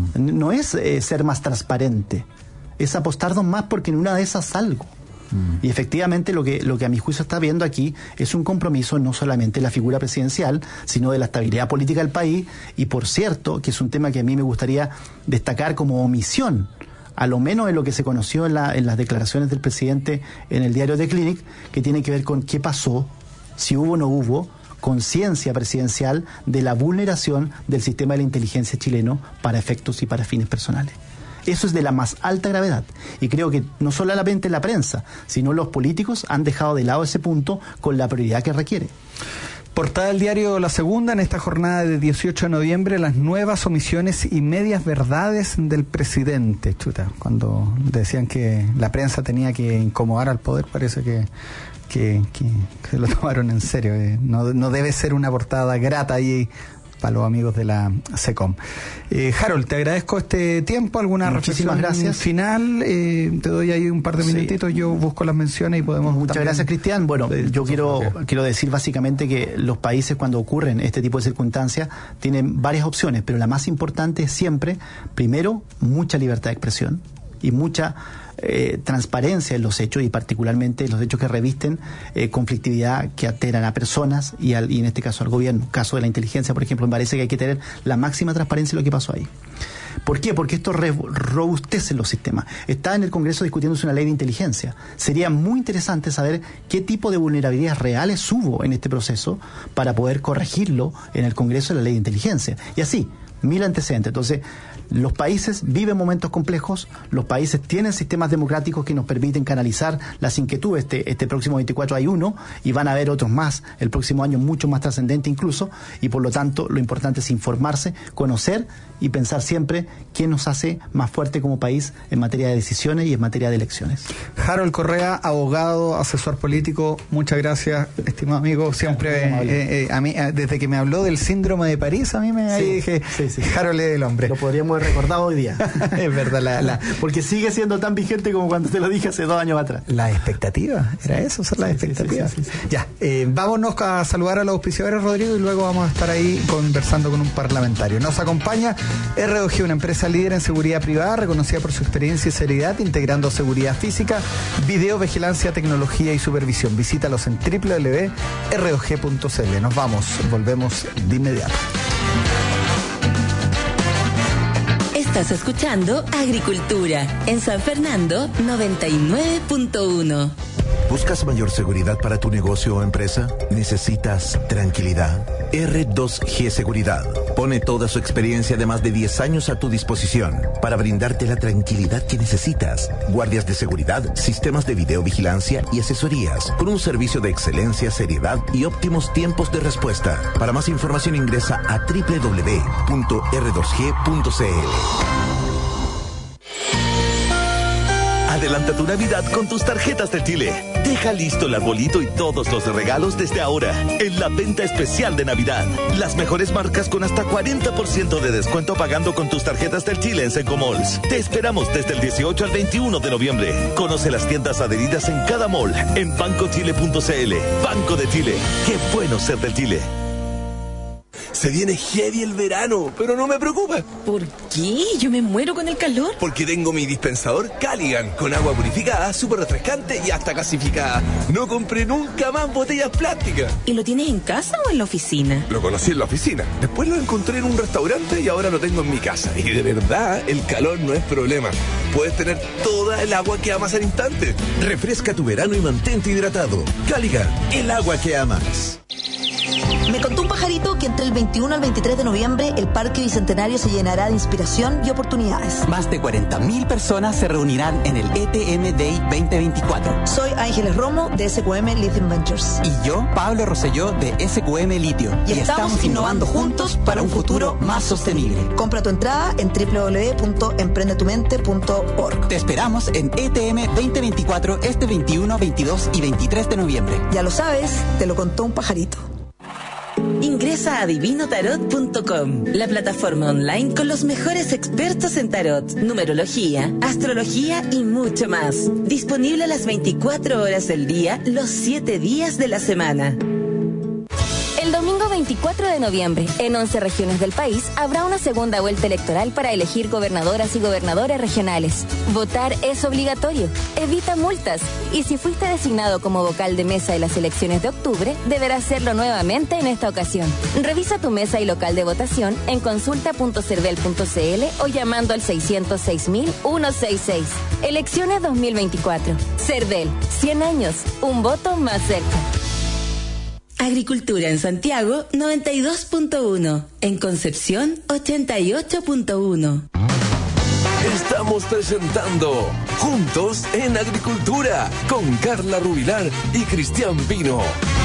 No es eh, ser más transparente, es apostarnos más porque en una de esas salgo. Mm. Y efectivamente lo que, lo que a mi juicio está viendo aquí es un compromiso no solamente de la figura presidencial, sino de la estabilidad política del país. Y por cierto, que es un tema que a mí me gustaría destacar como omisión, a lo menos en lo que se conoció en, la, en las declaraciones del presidente en el diario The Clinic, que tiene que ver con qué pasó, si hubo o no hubo conciencia presidencial de la vulneración del sistema de la inteligencia chileno para efectos y para fines personales. Eso es de la más alta gravedad. Y creo que no solamente la prensa, sino los políticos han dejado de lado ese punto con la prioridad que requiere. Portada del diario La Segunda en esta jornada de dieciocho de noviembre, las nuevas omisiones y medias verdades del presidente. Chuta, cuando decían que la prensa tenía que incomodar al poder, parece que Que, que, que lo tomaron en serio. Eh. No, no debe ser una portada grata ahí para los amigos de la SECOM. Eh, Harold, te agradezco este tiempo. ¿Alguna Muchísimas reflexión gracias. final? Eh, te doy ahí un par de sí. minutitos, yo busco las menciones y podemos... Muchas también... gracias, Cristian. Bueno, yo quiero, quiero decir básicamente que los países, cuando ocurren este tipo de circunstancias, tienen varias opciones, pero la más importante es siempre, primero, mucha libertad de expresión y mucha eh, transparencia en los hechos, y particularmente los hechos que revisten eh, conflictividad que alteran a personas y, al, y en este caso al gobierno. Caso de la inteligencia, por ejemplo, me parece que hay que tener la máxima transparencia en lo que pasó ahí. ¿Por qué? Porque esto re robustece los sistemas. Está en el Congreso discutiéndose una ley de inteligencia. Sería muy interesante saber qué tipo de vulnerabilidades reales hubo en este proceso para poder corregirlo en el Congreso de la ley de inteligencia. Y así, mil antecedentes. Entonces, los países viven momentos complejos, los países tienen sistemas democráticos que nos permiten canalizar las inquietudes. Este, este próximo veinticuatro hay uno y van a haber otros más, el próximo año mucho más trascendente incluso, y por lo tanto lo importante es informarse, conocer y pensar siempre qué nos hace más fuerte como país en materia de decisiones y en materia de elecciones. Harold Correa, abogado, asesor político, muchas gracias, estimado amigo. Siempre, eh, eh, a mí, desde que me habló del síndrome de París, a mí me sí, ahí dije, sí. Sí, sí. Harold el hombre. Lo podríamos haber recordado hoy día. Es verdad, la, la, porque sigue siendo tan vigente como cuando te lo dije hace dos años atrás. La expectativa, era eso, son las sí, expectativas. Sí, sí, sí, sí. Ya, eh, vámonos a saludar a los auspiciadores, Rodrigo, y luego vamos a estar ahí conversando con un parlamentario. Nos acompaña R dos G, una empresa líder en seguridad privada, reconocida por su experiencia y seriedad, integrando seguridad física, video, vigilancia, tecnología y supervisión. Visítalos en doble u doble u doble u punto r dos g punto c l. Nos vamos, volvemos de inmediato. Estás escuchando Agricultura en San Fernando noventa y nueve punto uno. ¿Buscas mayor seguridad para tu negocio o empresa? ¿Necesitas tranquilidad? R dos G Seguridad pone toda su experiencia de más de diez años a tu disposición para brindarte la tranquilidad que necesitas. Guardias de seguridad, sistemas de videovigilancia y asesorías con un servicio de excelencia, seriedad y óptimos tiempos de respuesta. Para más información ingresa a doble u doble u doble u punto r dos g punto c l. Adelanta tu Navidad con tus tarjetas de Chile. Deja listo el arbolito y todos los regalos desde ahora en la venta especial de Navidad. Las mejores marcas con hasta cuarenta por ciento de descuento pagando con tus tarjetas del Chile en Sencomalls. Te esperamos desde el dieciocho al veintiuno de noviembre. Conoce las tiendas adheridas en cada mall en banco chile punto c l. Banco de Chile. Qué bueno ser del Chile. Se viene heavy el verano, pero no me preocupa. ¿Por qué? Yo me muero con el calor. Porque tengo mi dispensador Caligan, con agua purificada, súper refrescante y hasta gasificada. No compré nunca más botellas plásticas. ¿Y lo tienes en casa o en la oficina? Lo conocí en la oficina, después lo encontré en un restaurante y ahora lo tengo en mi casa. Y de verdad, el calor no es problema. Puedes tener toda el agua que amas al instante. Refresca tu verano y mantente hidratado. Caligan, el agua que amas. Me contó un pajarito que entre el veintiuno al veintitrés de noviembre el Parque Bicentenario se llenará de inspiración y oportunidades. Más de cuarenta mil personas se reunirán en el E T M Day veinte veinticuatro. Soy Ángeles Romo de S Q M Lithium Ventures. Y yo, Pablo Rosselló de S Q M Litio. Y, y estamos, estamos innovando juntos para un futuro más sostenible. Compra tu entrada en doble u doble u doble u punto emprende tu mente punto org. Te esperamos en E T M veinte veinticuatro este veintiuno, veintidós y veintitrés de noviembre. Ya lo sabes, te lo contó un pajarito. Ingresa a divino tarot punto com, la plataforma online con los mejores expertos en tarot, numerología, astrología y mucho más. Disponible las veinticuatro horas del día, los siete días de la semana. El domingo veinticuatro de noviembre, en once regiones del país, habrá una segunda vuelta electoral para elegir gobernadoras y gobernadores regionales. Votar es obligatorio. Evita multas. Y si fuiste designado como vocal de mesa de las elecciones de octubre, deberás hacerlo nuevamente en esta ocasión. Revisa tu mesa y local de votación en consulta punto cervel punto c l o llamando al seiscientos seis mil ciento sesenta y seis. Elecciones dos mil veinticuatro. Cervel, cien años, un voto más cerca. Agricultura en Santiago noventa y dos punto uno, en Concepción ochenta y ocho punto uno. Estamos presentando Juntos en Agricultura con Carla Rubilar y Cristian Pino.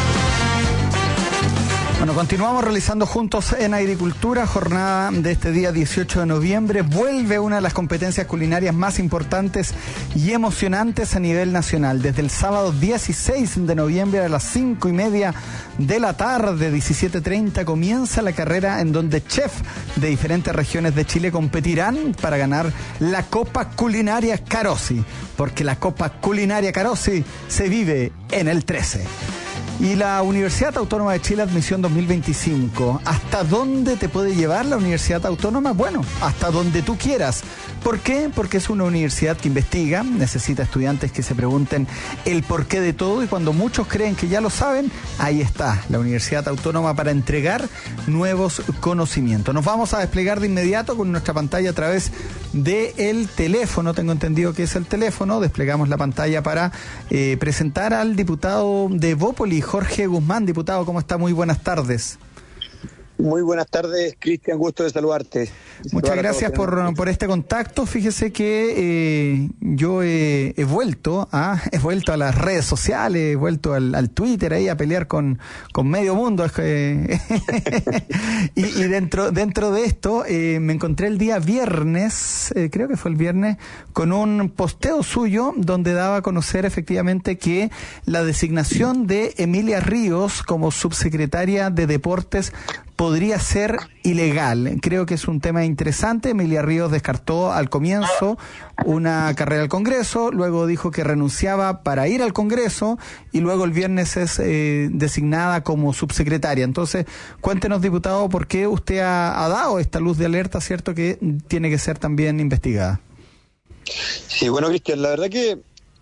Bueno, continuamos realizando Juntos en Agricultura, jornada de este día dieciocho de noviembre. Vuelve una de las competencias culinarias más importantes y emocionantes a nivel nacional. Desde el sábado dieciséis de noviembre a las cinco y media de la tarde, diecisiete treinta, comienza la carrera en donde chefs de diferentes regiones de Chile competirán para ganar la Copa Culinaria Carosi, porque la Copa Culinaria Carosi se vive en el trece. Y la Universidad Autónoma de Chile Admisión dos mil veinticinco, ¿hasta dónde te puede llevar la Universidad Autónoma? Bueno, hasta donde tú quieras. ¿Por qué? Porque es una universidad que investiga, necesita estudiantes que se pregunten el porqué de todo, y cuando muchos creen que ya lo saben, ahí está la Universidad Autónoma para entregar nuevos conocimientos. Nos vamos a desplegar de inmediato con nuestra pantalla a través del teléfono, tengo entendido que es el teléfono, desplegamos la pantalla para eh, presentar al diputado de Evópoli, Jorge Guzmán. Diputado, ¿cómo está? Muy buenas tardes. Muy buenas tardes, Cristian, gusto de saludarte. Muchas gracias por, por este contacto. Fíjese que eh, yo he, he vuelto a he vuelto a las redes sociales, he vuelto al, al Twitter ahí a pelear con, con medio mundo. Eh, y, y dentro dentro de esto eh, me encontré el día viernes, eh, creo que fue el viernes, con un posteo suyo donde daba a conocer efectivamente que la designación de Emilia Ríos como subsecretaria de Deportes podría ser ilegal. Creo que es un tema interesante. Emilia Ríos descartó al comienzo una carrera al Congreso, luego dijo que renunciaba para ir al Congreso y luego el viernes es eh, designada como subsecretaria. Entonces, cuéntenos, diputado, por qué usted ha, ha dado esta luz de alerta, ¿cierto?, que tiene que ser también investigada. Sí, bueno, Cristian, la verdad que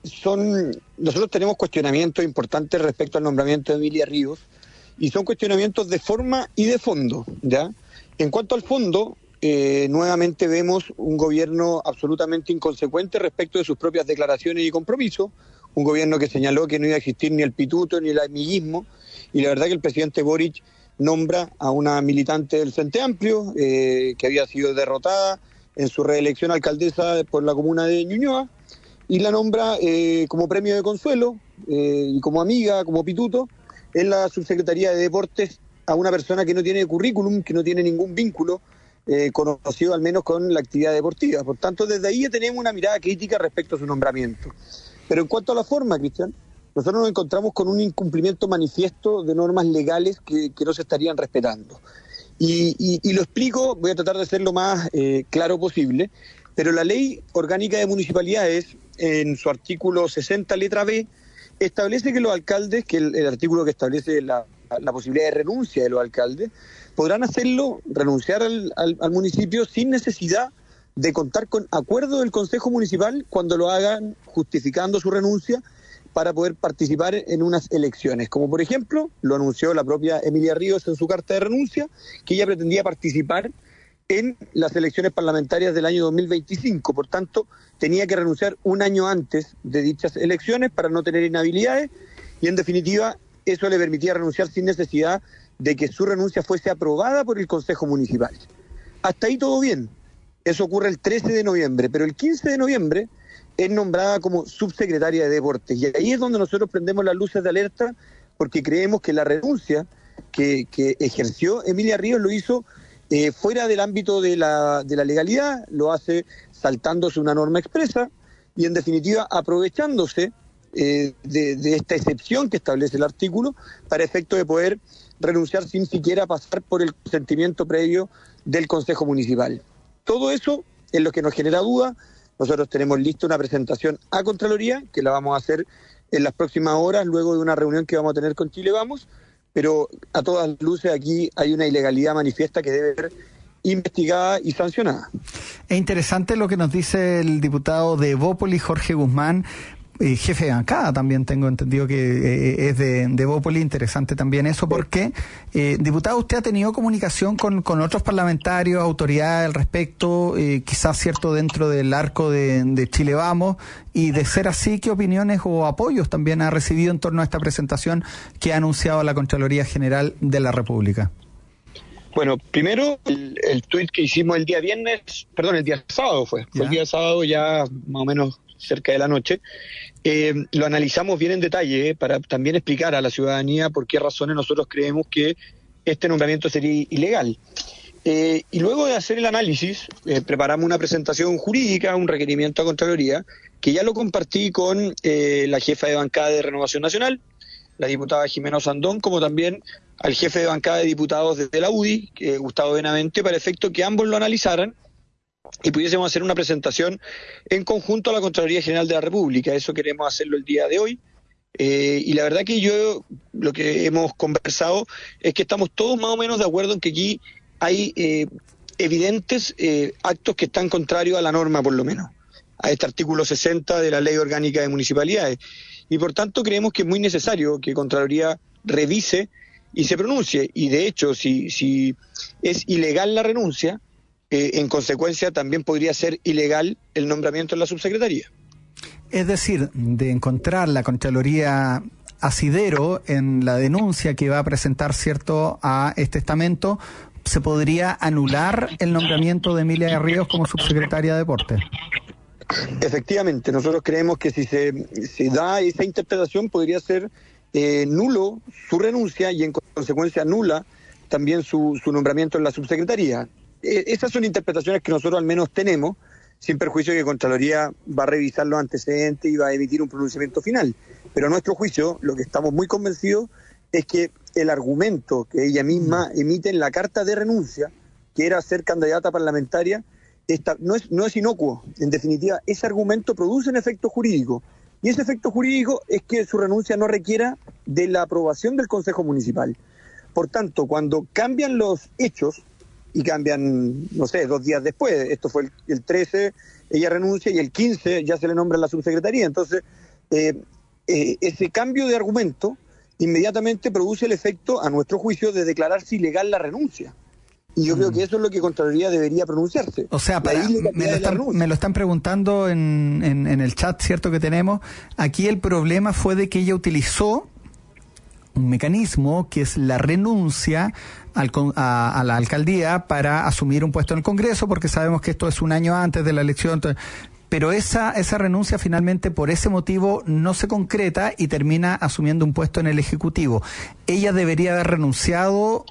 son nosotros tenemos cuestionamientos importantes respecto al nombramiento de Emilia Ríos, y son cuestionamientos de forma y de fondo, ¿ya? En cuanto al fondo, eh, nuevamente vemos un gobierno absolutamente inconsecuente respecto de sus propias declaraciones y compromisos, un gobierno que señaló que no iba a existir ni el pituto ni el amiguismo, y la verdad que el presidente Boric nombra a una militante del Frente Amplio, eh, que había sido derrotada en su reelección alcaldesa por la comuna de Ñuñoa, y la nombra eh, como premio de consuelo, eh, y como amiga, como pituto, en la subsecretaría de Deportes a una persona que no tiene currículum, que no tiene ningún vínculo eh, conocido al menos con la actividad deportiva. Por tanto, desde ahí ya tenemos una mirada crítica respecto a su nombramiento. Pero en cuanto a la forma, Cristian, nosotros nos encontramos con un incumplimiento manifiesto de normas legales que, que no se estarían respetando. Y, y, y lo explico, voy a tratar de ser lo más eh, claro posible, pero la Ley Orgánica de Municipalidades, en su artículo sesenta, letra B, establece que los alcaldes, que el, el artículo que establece la, la posibilidad de renuncia de los alcaldes, podrán hacerlo, renunciar al, al, al municipio sin necesidad de contar con acuerdo del Consejo Municipal cuando lo hagan justificando su renuncia para poder participar en unas elecciones. Como por ejemplo, lo anunció la propia Emilia Ríos en su carta de renuncia, que ella pretendía participar en las elecciones parlamentarias del año dos mil veinticinco. Por tanto, tenía que renunciar un año antes de dichas elecciones para no tener inhabilidades, y en definitiva eso le permitía renunciar sin necesidad de que su renuncia fuese aprobada por el Consejo Municipal. Hasta ahí todo bien. Eso ocurre el trece de noviembre, pero el quince de noviembre es nombrada como subsecretaria de Deportes, y ahí es donde nosotros prendemos las luces de alerta, porque creemos que la renuncia que, que ejerció Emilia Ríos lo hizo Eh, fuera del ámbito de la, de la legalidad, lo hace saltándose una norma expresa y en definitiva aprovechándose eh, de, de esta excepción que establece el artículo para efecto de poder renunciar sin siquiera pasar por el consentimiento previo del Consejo Municipal. Todo eso es lo que nos genera duda. Nosotros tenemos lista una presentación a Contraloría, que la vamos a hacer en las próximas horas, luego de una reunión que vamos a tener con Chile Vamos, pero a todas luces aquí hay una ilegalidad manifiesta que debe ser investigada y sancionada. Es interesante lo que nos dice el diputado de Evópoli, Jorge Guzmán, eh, jefe de bancada también, tengo entendido que eh, es de, de Evópoli. Interesante también eso, porque, eh, diputado, usted ha tenido comunicación con, con otros parlamentarios, autoridades al respecto, eh, quizás cierto dentro del arco de, de Chile Vamos, y de ser así, ¿qué opiniones o apoyos también ha recibido en torno a esta presentación que ha anunciado la Contraloría General de la República? Bueno, primero, el, el tuit que hicimos el día viernes, perdón, el día sábado fue, fue el día sábado ya más o menos cerca de la noche, eh, lo analizamos bien en detalle eh, para también explicar a la ciudadanía por qué razones nosotros creemos que este nombramiento sería ilegal. Eh, y luego de hacer el análisis, eh, preparamos una presentación jurídica, un requerimiento a Contraloría, que ya lo compartí con eh, la jefa de bancada de Renovación Nacional, la diputada Jimena Sandón, como también al jefe de bancada de diputados desde la U D I, eh, Gustavo Benavente, para efecto que ambos lo analizaran y pudiésemos hacer una presentación en conjunto a la Contraloría General de la República. Eso queremos hacerlo el día de hoy. Eh, y la verdad que yo, lo que hemos conversado es que estamos todos más o menos de acuerdo en que aquí hay eh, evidentes eh, actos que están contrarios a la norma, por lo menos, a este artículo sesenta de la Ley Orgánica de Municipalidades. Y por tanto creemos que es muy necesario que Contraloría revise y se pronuncie. Y de hecho, si, si es ilegal la renuncia, eh, en consecuencia también podría ser ilegal el nombramiento en la subsecretaría. Es decir, de encontrar la Contraloría asidero en la denuncia que va a presentar, cierto, a este estamento, ¿se podría anular el nombramiento de Emilia Ríos como subsecretaria de Deportes? Efectivamente, nosotros creemos que si se, se da esa interpretación podría ser eh, nulo su renuncia y en consecuencia nula también su, su nombramiento en la subsecretaría. Eh, esas son interpretaciones que nosotros al menos tenemos, sin perjuicio de que Contraloría va a revisar los antecedentes y va a emitir un pronunciamiento final. Pero a nuestro juicio, lo que estamos muy convencidos es que el argumento que ella misma emite en la carta de renuncia, que era ser candidata parlamentaria, esta, no, es, no es inocuo. En definitiva, ese argumento produce un efecto jurídico. Y ese efecto jurídico es que su renuncia no requiera de la aprobación del Consejo Municipal. Por tanto, cuando cambian los hechos, y cambian, no sé, dos días después, esto fue el, el trece, ella renuncia, y el quince ya se le nombra la subsecretaría. Entonces, eh, eh, ese cambio de argumento inmediatamente produce el efecto, a nuestro juicio, de declararse ilegal la renuncia. Y yo mm. creo que eso es lo que Contraloría debería pronunciarse. O sea, para, me, lo están, me lo están preguntando en, en, en el chat, ¿cierto?, que tenemos. Aquí el problema fue de que ella utilizó un mecanismo que es la renuncia al, a, a la alcaldía para asumir un puesto en el Congreso, porque sabemos que esto es un año antes de la elección. Entonces, pero esa esa renuncia finalmente por ese motivo no se concreta y termina asumiendo un puesto en el Ejecutivo. Ella debería haber renunciado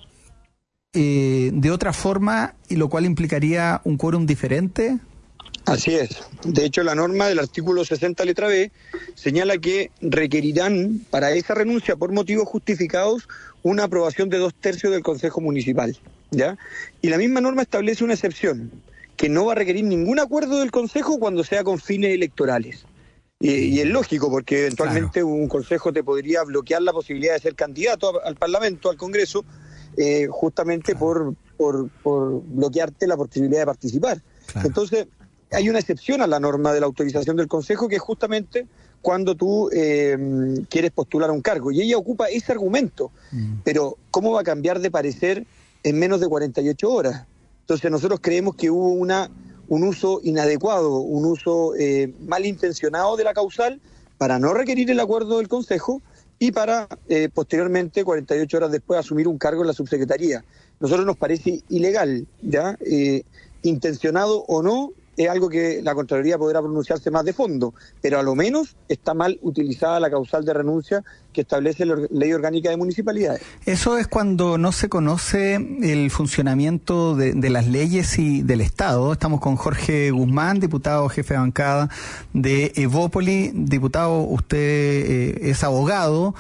eh, de otra forma, y lo cual implicaría un quórum diferente. Así es. De hecho, la norma del artículo sesenta letra B señala que requerirán para esa renuncia por motivos justificados una aprobación de dos tercios del Consejo Municipal, ¿ya? Y la misma norma establece una excepción, que no va a requerir ningún acuerdo del Consejo cuando sea con fines electorales. Y, y es lógico, porque eventualmente claro, un Consejo te podría bloquear la posibilidad de ser candidato a, al Parlamento, al Congreso, eh, justamente claro, por, por, por bloquearte la posibilidad de participar. Claro. Entonces, hay una excepción a la norma de la autorización del Consejo, que es justamente cuando tú eh, quieres postular a un cargo. Y ella ocupa ese argumento. Mm. Pero, ¿cómo va a cambiar de parecer en menos de cuarenta y ocho horas? Entonces, nosotros creemos que hubo una un uso inadecuado, un uso eh, malintencionado de la causal para no requerir el acuerdo del Consejo y para, eh, posteriormente, cuarenta y ocho horas después, asumir un cargo en la subsecretaría. Nosotros nos parece ilegal, ¿ya? Eh, intencionado o no, es algo que la Contraloría podrá pronunciarse más de fondo, pero a lo menos está mal utilizada la causal de renuncia que establece la Ley Orgánica de Municipalidades. Eso es cuando no se conoce el funcionamiento de, de las leyes y del Estado. Estamos con Jorge Guzmán, diputado jefe de bancada de Evópoli. Diputado, usted eh, es abogado,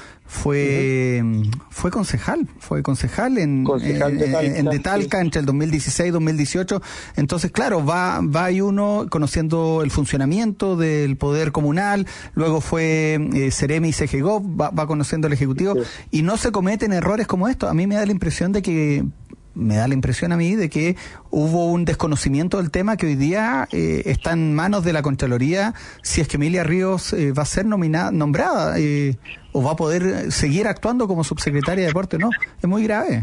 fue uh-huh. fue concejal, fue concejal en, concejal de Talca, en de Talca sí, entre el dos mil dieciséis y dos mil dieciocho. Entonces, claro, va va y uno conociendo el funcionamiento del poder comunal, luego fue eh, Ceremi y Segegov, va, va conociendo el Ejecutivo, sí, y no se cometen errores como estos. A mí me da la impresión de que me da la impresión a mí de que hubo un desconocimiento del tema que hoy día eh, está en manos de la Contraloría, si es que Emilia Ríos eh, va a ser nominada, nombrada eh, o va a poder seguir actuando como subsecretaria de Deporte. No, es muy grave.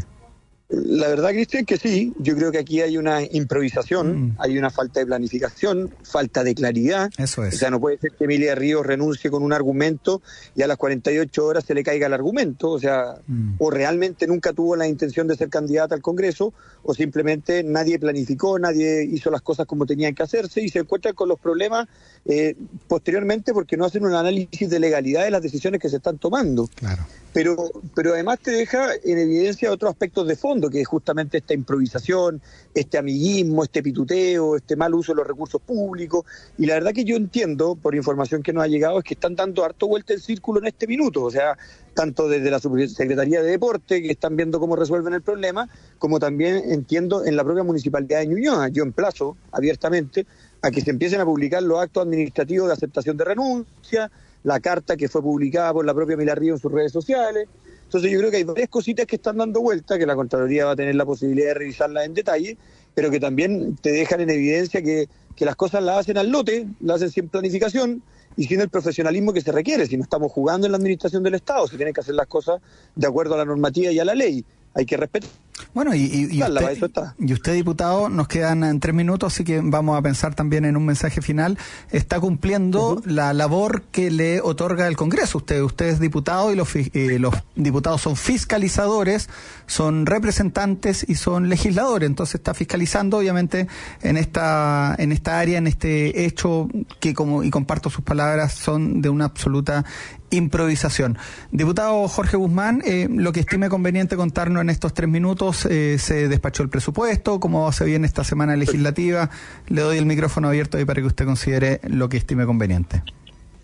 La verdad, Cristian, que sí. Yo creo que aquí hay una improvisación, mm. hay una falta de planificación, falta de claridad. Eso es. O sea, no puede ser que Emilia Ríos renuncie con un argumento y a las cuarenta y ocho horas se le caiga el argumento. O sea, mm. o realmente nunca tuvo la intención de ser candidata al Congreso, o simplemente nadie planificó, nadie hizo las cosas como tenían que hacerse y se encuentran con los problemas eh, posteriormente porque no hacen un análisis de legalidad de las decisiones que se están tomando. Claro. Pero, pero además te deja en evidencia otros aspectos de fondo, que es justamente esta improvisación, este amiguismo, este pituteo, este mal uso de los recursos públicos. Y la verdad que yo entiendo, por información que nos ha llegado, es que están dando harto vuelta el círculo en este minuto. O sea, tanto desde la Subsecretaría de Deporte, que están viendo cómo resuelven el problema, como también entiendo en la propia Municipalidad de Ñuñoa. Yo emplazo abiertamente a que se empiecen a publicar los actos administrativos de aceptación de renuncia, la carta que fue publicada por la propia Emilia Ríos en sus redes sociales. Entonces yo creo que hay varias cositas que están dando vuelta, que la Contraloría va a tener la posibilidad de revisarlas en detalle, pero que también te dejan en evidencia que, que las cosas las hacen al lote, las hacen sin planificación y sin el profesionalismo que se requiere. Si no estamos jugando en la administración del Estado, se tienen que hacer las cosas de acuerdo a la normativa y a la ley. Hay que respetar. Bueno, y, y, y, usted, y usted, diputado, nos quedan tres minutos, así que vamos a pensar también en un mensaje final. Está cumpliendo uh-huh. la labor que le otorga el Congreso. Usted usted es diputado y los, eh, los diputados son fiscalizadores, son representantes y son legisladores. Entonces está fiscalizando, obviamente, en esta en esta área, en este hecho que, como y comparto sus palabras, son de una absoluta improvisación. Diputado Jorge Guzmán, eh, lo que estime conveniente contarnos en estos tres minutos, eh, se despachó el presupuesto, cómo se viene esta semana legislativa. Le doy el micrófono abierto ahí para que usted considere lo que estime conveniente.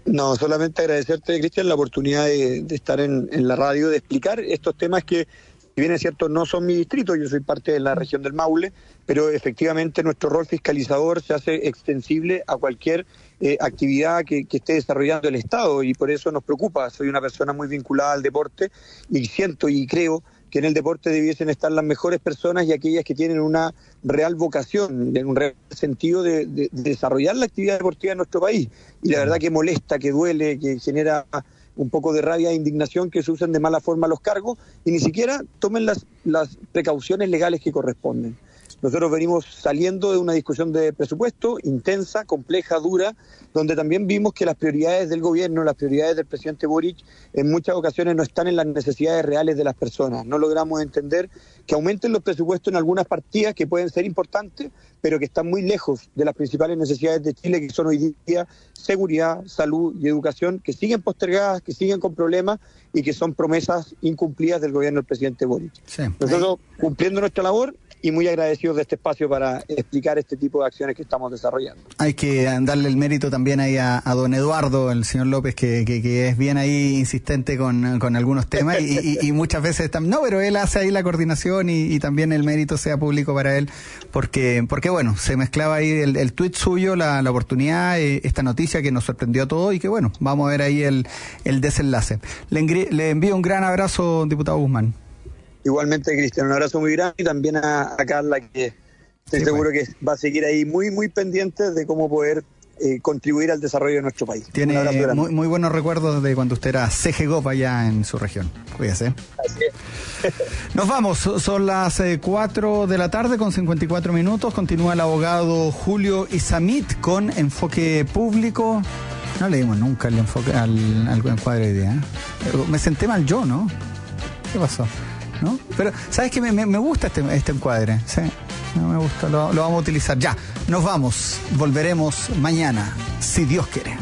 No, solamente agradecerte, Cristian, la oportunidad de, de estar en, en la radio, de explicar estos temas que, si bien es cierto, no son mi distrito, yo soy parte de la región del Maule, pero efectivamente nuestro rol fiscalizador se hace extensible a cualquier eh, actividad que, que esté desarrollando el Estado, y por eso nos preocupa. Soy una persona muy vinculada al deporte y siento y creo que en el deporte debiesen estar las mejores personas y aquellas que tienen una real vocación, en un real sentido de, de, de desarrollar la actividad deportiva en nuestro país. Y la verdad que molesta, que duele, que genera un poco de rabia e indignación que se usen de mala forma los cargos y ni siquiera tomen las, las precauciones legales que corresponden. Nosotros venimos saliendo de una discusión de presupuesto intensa, compleja, dura, donde también vimos que las prioridades del gobierno, las prioridades del presidente Boric, en muchas ocasiones no están en las necesidades reales de las personas. No logramos entender que aumenten los presupuestos en algunas partidas que pueden ser importantes, pero que están muy lejos de las principales necesidades de Chile, que son hoy día seguridad, salud y educación, que siguen postergadas, que siguen con problemas y que son promesas incumplidas del gobierno del presidente Boric. Sí. Nosotros, cumpliendo nuestra labor, y muy agradecidos de este espacio para explicar este tipo de acciones que estamos desarrollando. Hay que darle el mérito también ahí a, a don Eduardo, el señor López, que, que, que es bien ahí insistente con, con algunos temas y, y, y muchas veces, tam, no, pero él hace ahí la coordinación y, y también el mérito sea público para él, porque, porque bueno, se mezclaba ahí el, el tuit suyo, la, la oportunidad, eh, esta noticia que nos sorprendió a todos y que bueno, vamos a ver ahí el, el desenlace. Le, engri- le envío un gran abrazo, diputado Guzmán. Igualmente, Cristian, un abrazo muy grande y también a, a Carla, que estoy sí, seguro bueno. que va a seguir ahí muy, muy pendiente de cómo poder eh, contribuir al desarrollo de nuestro país. Tiene muy, muy buenos recuerdos de cuando usted era C G Gov allá en su región. Cuídese. Así es. Nos vamos, son las eh, cuatro de la tarde con cincuenta y cuatro minutos. Continúa el abogado Julio Isamit con Enfoque Público. No leímos nunca el enfoque al, al encuadre de día. ¿eh? Me senté mal yo, ¿no? ¿Qué pasó? ¿No? Pero, ¿sabes qué? Me, me, me gusta este, este encuadre. Sí, no me gusta, lo, lo vamos a utilizar. Ya, nos vamos. Volveremos mañana, si Dios quiere.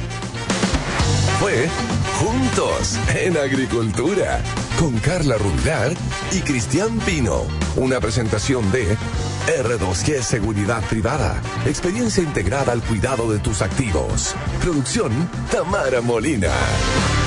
Fue Juntos en Agricultura, con Carla Rubilar y Cristian Pino. Una presentación de R dos G Seguridad Privada. Experiencia integrada al cuidado de tus activos. Producción Tamara Molina.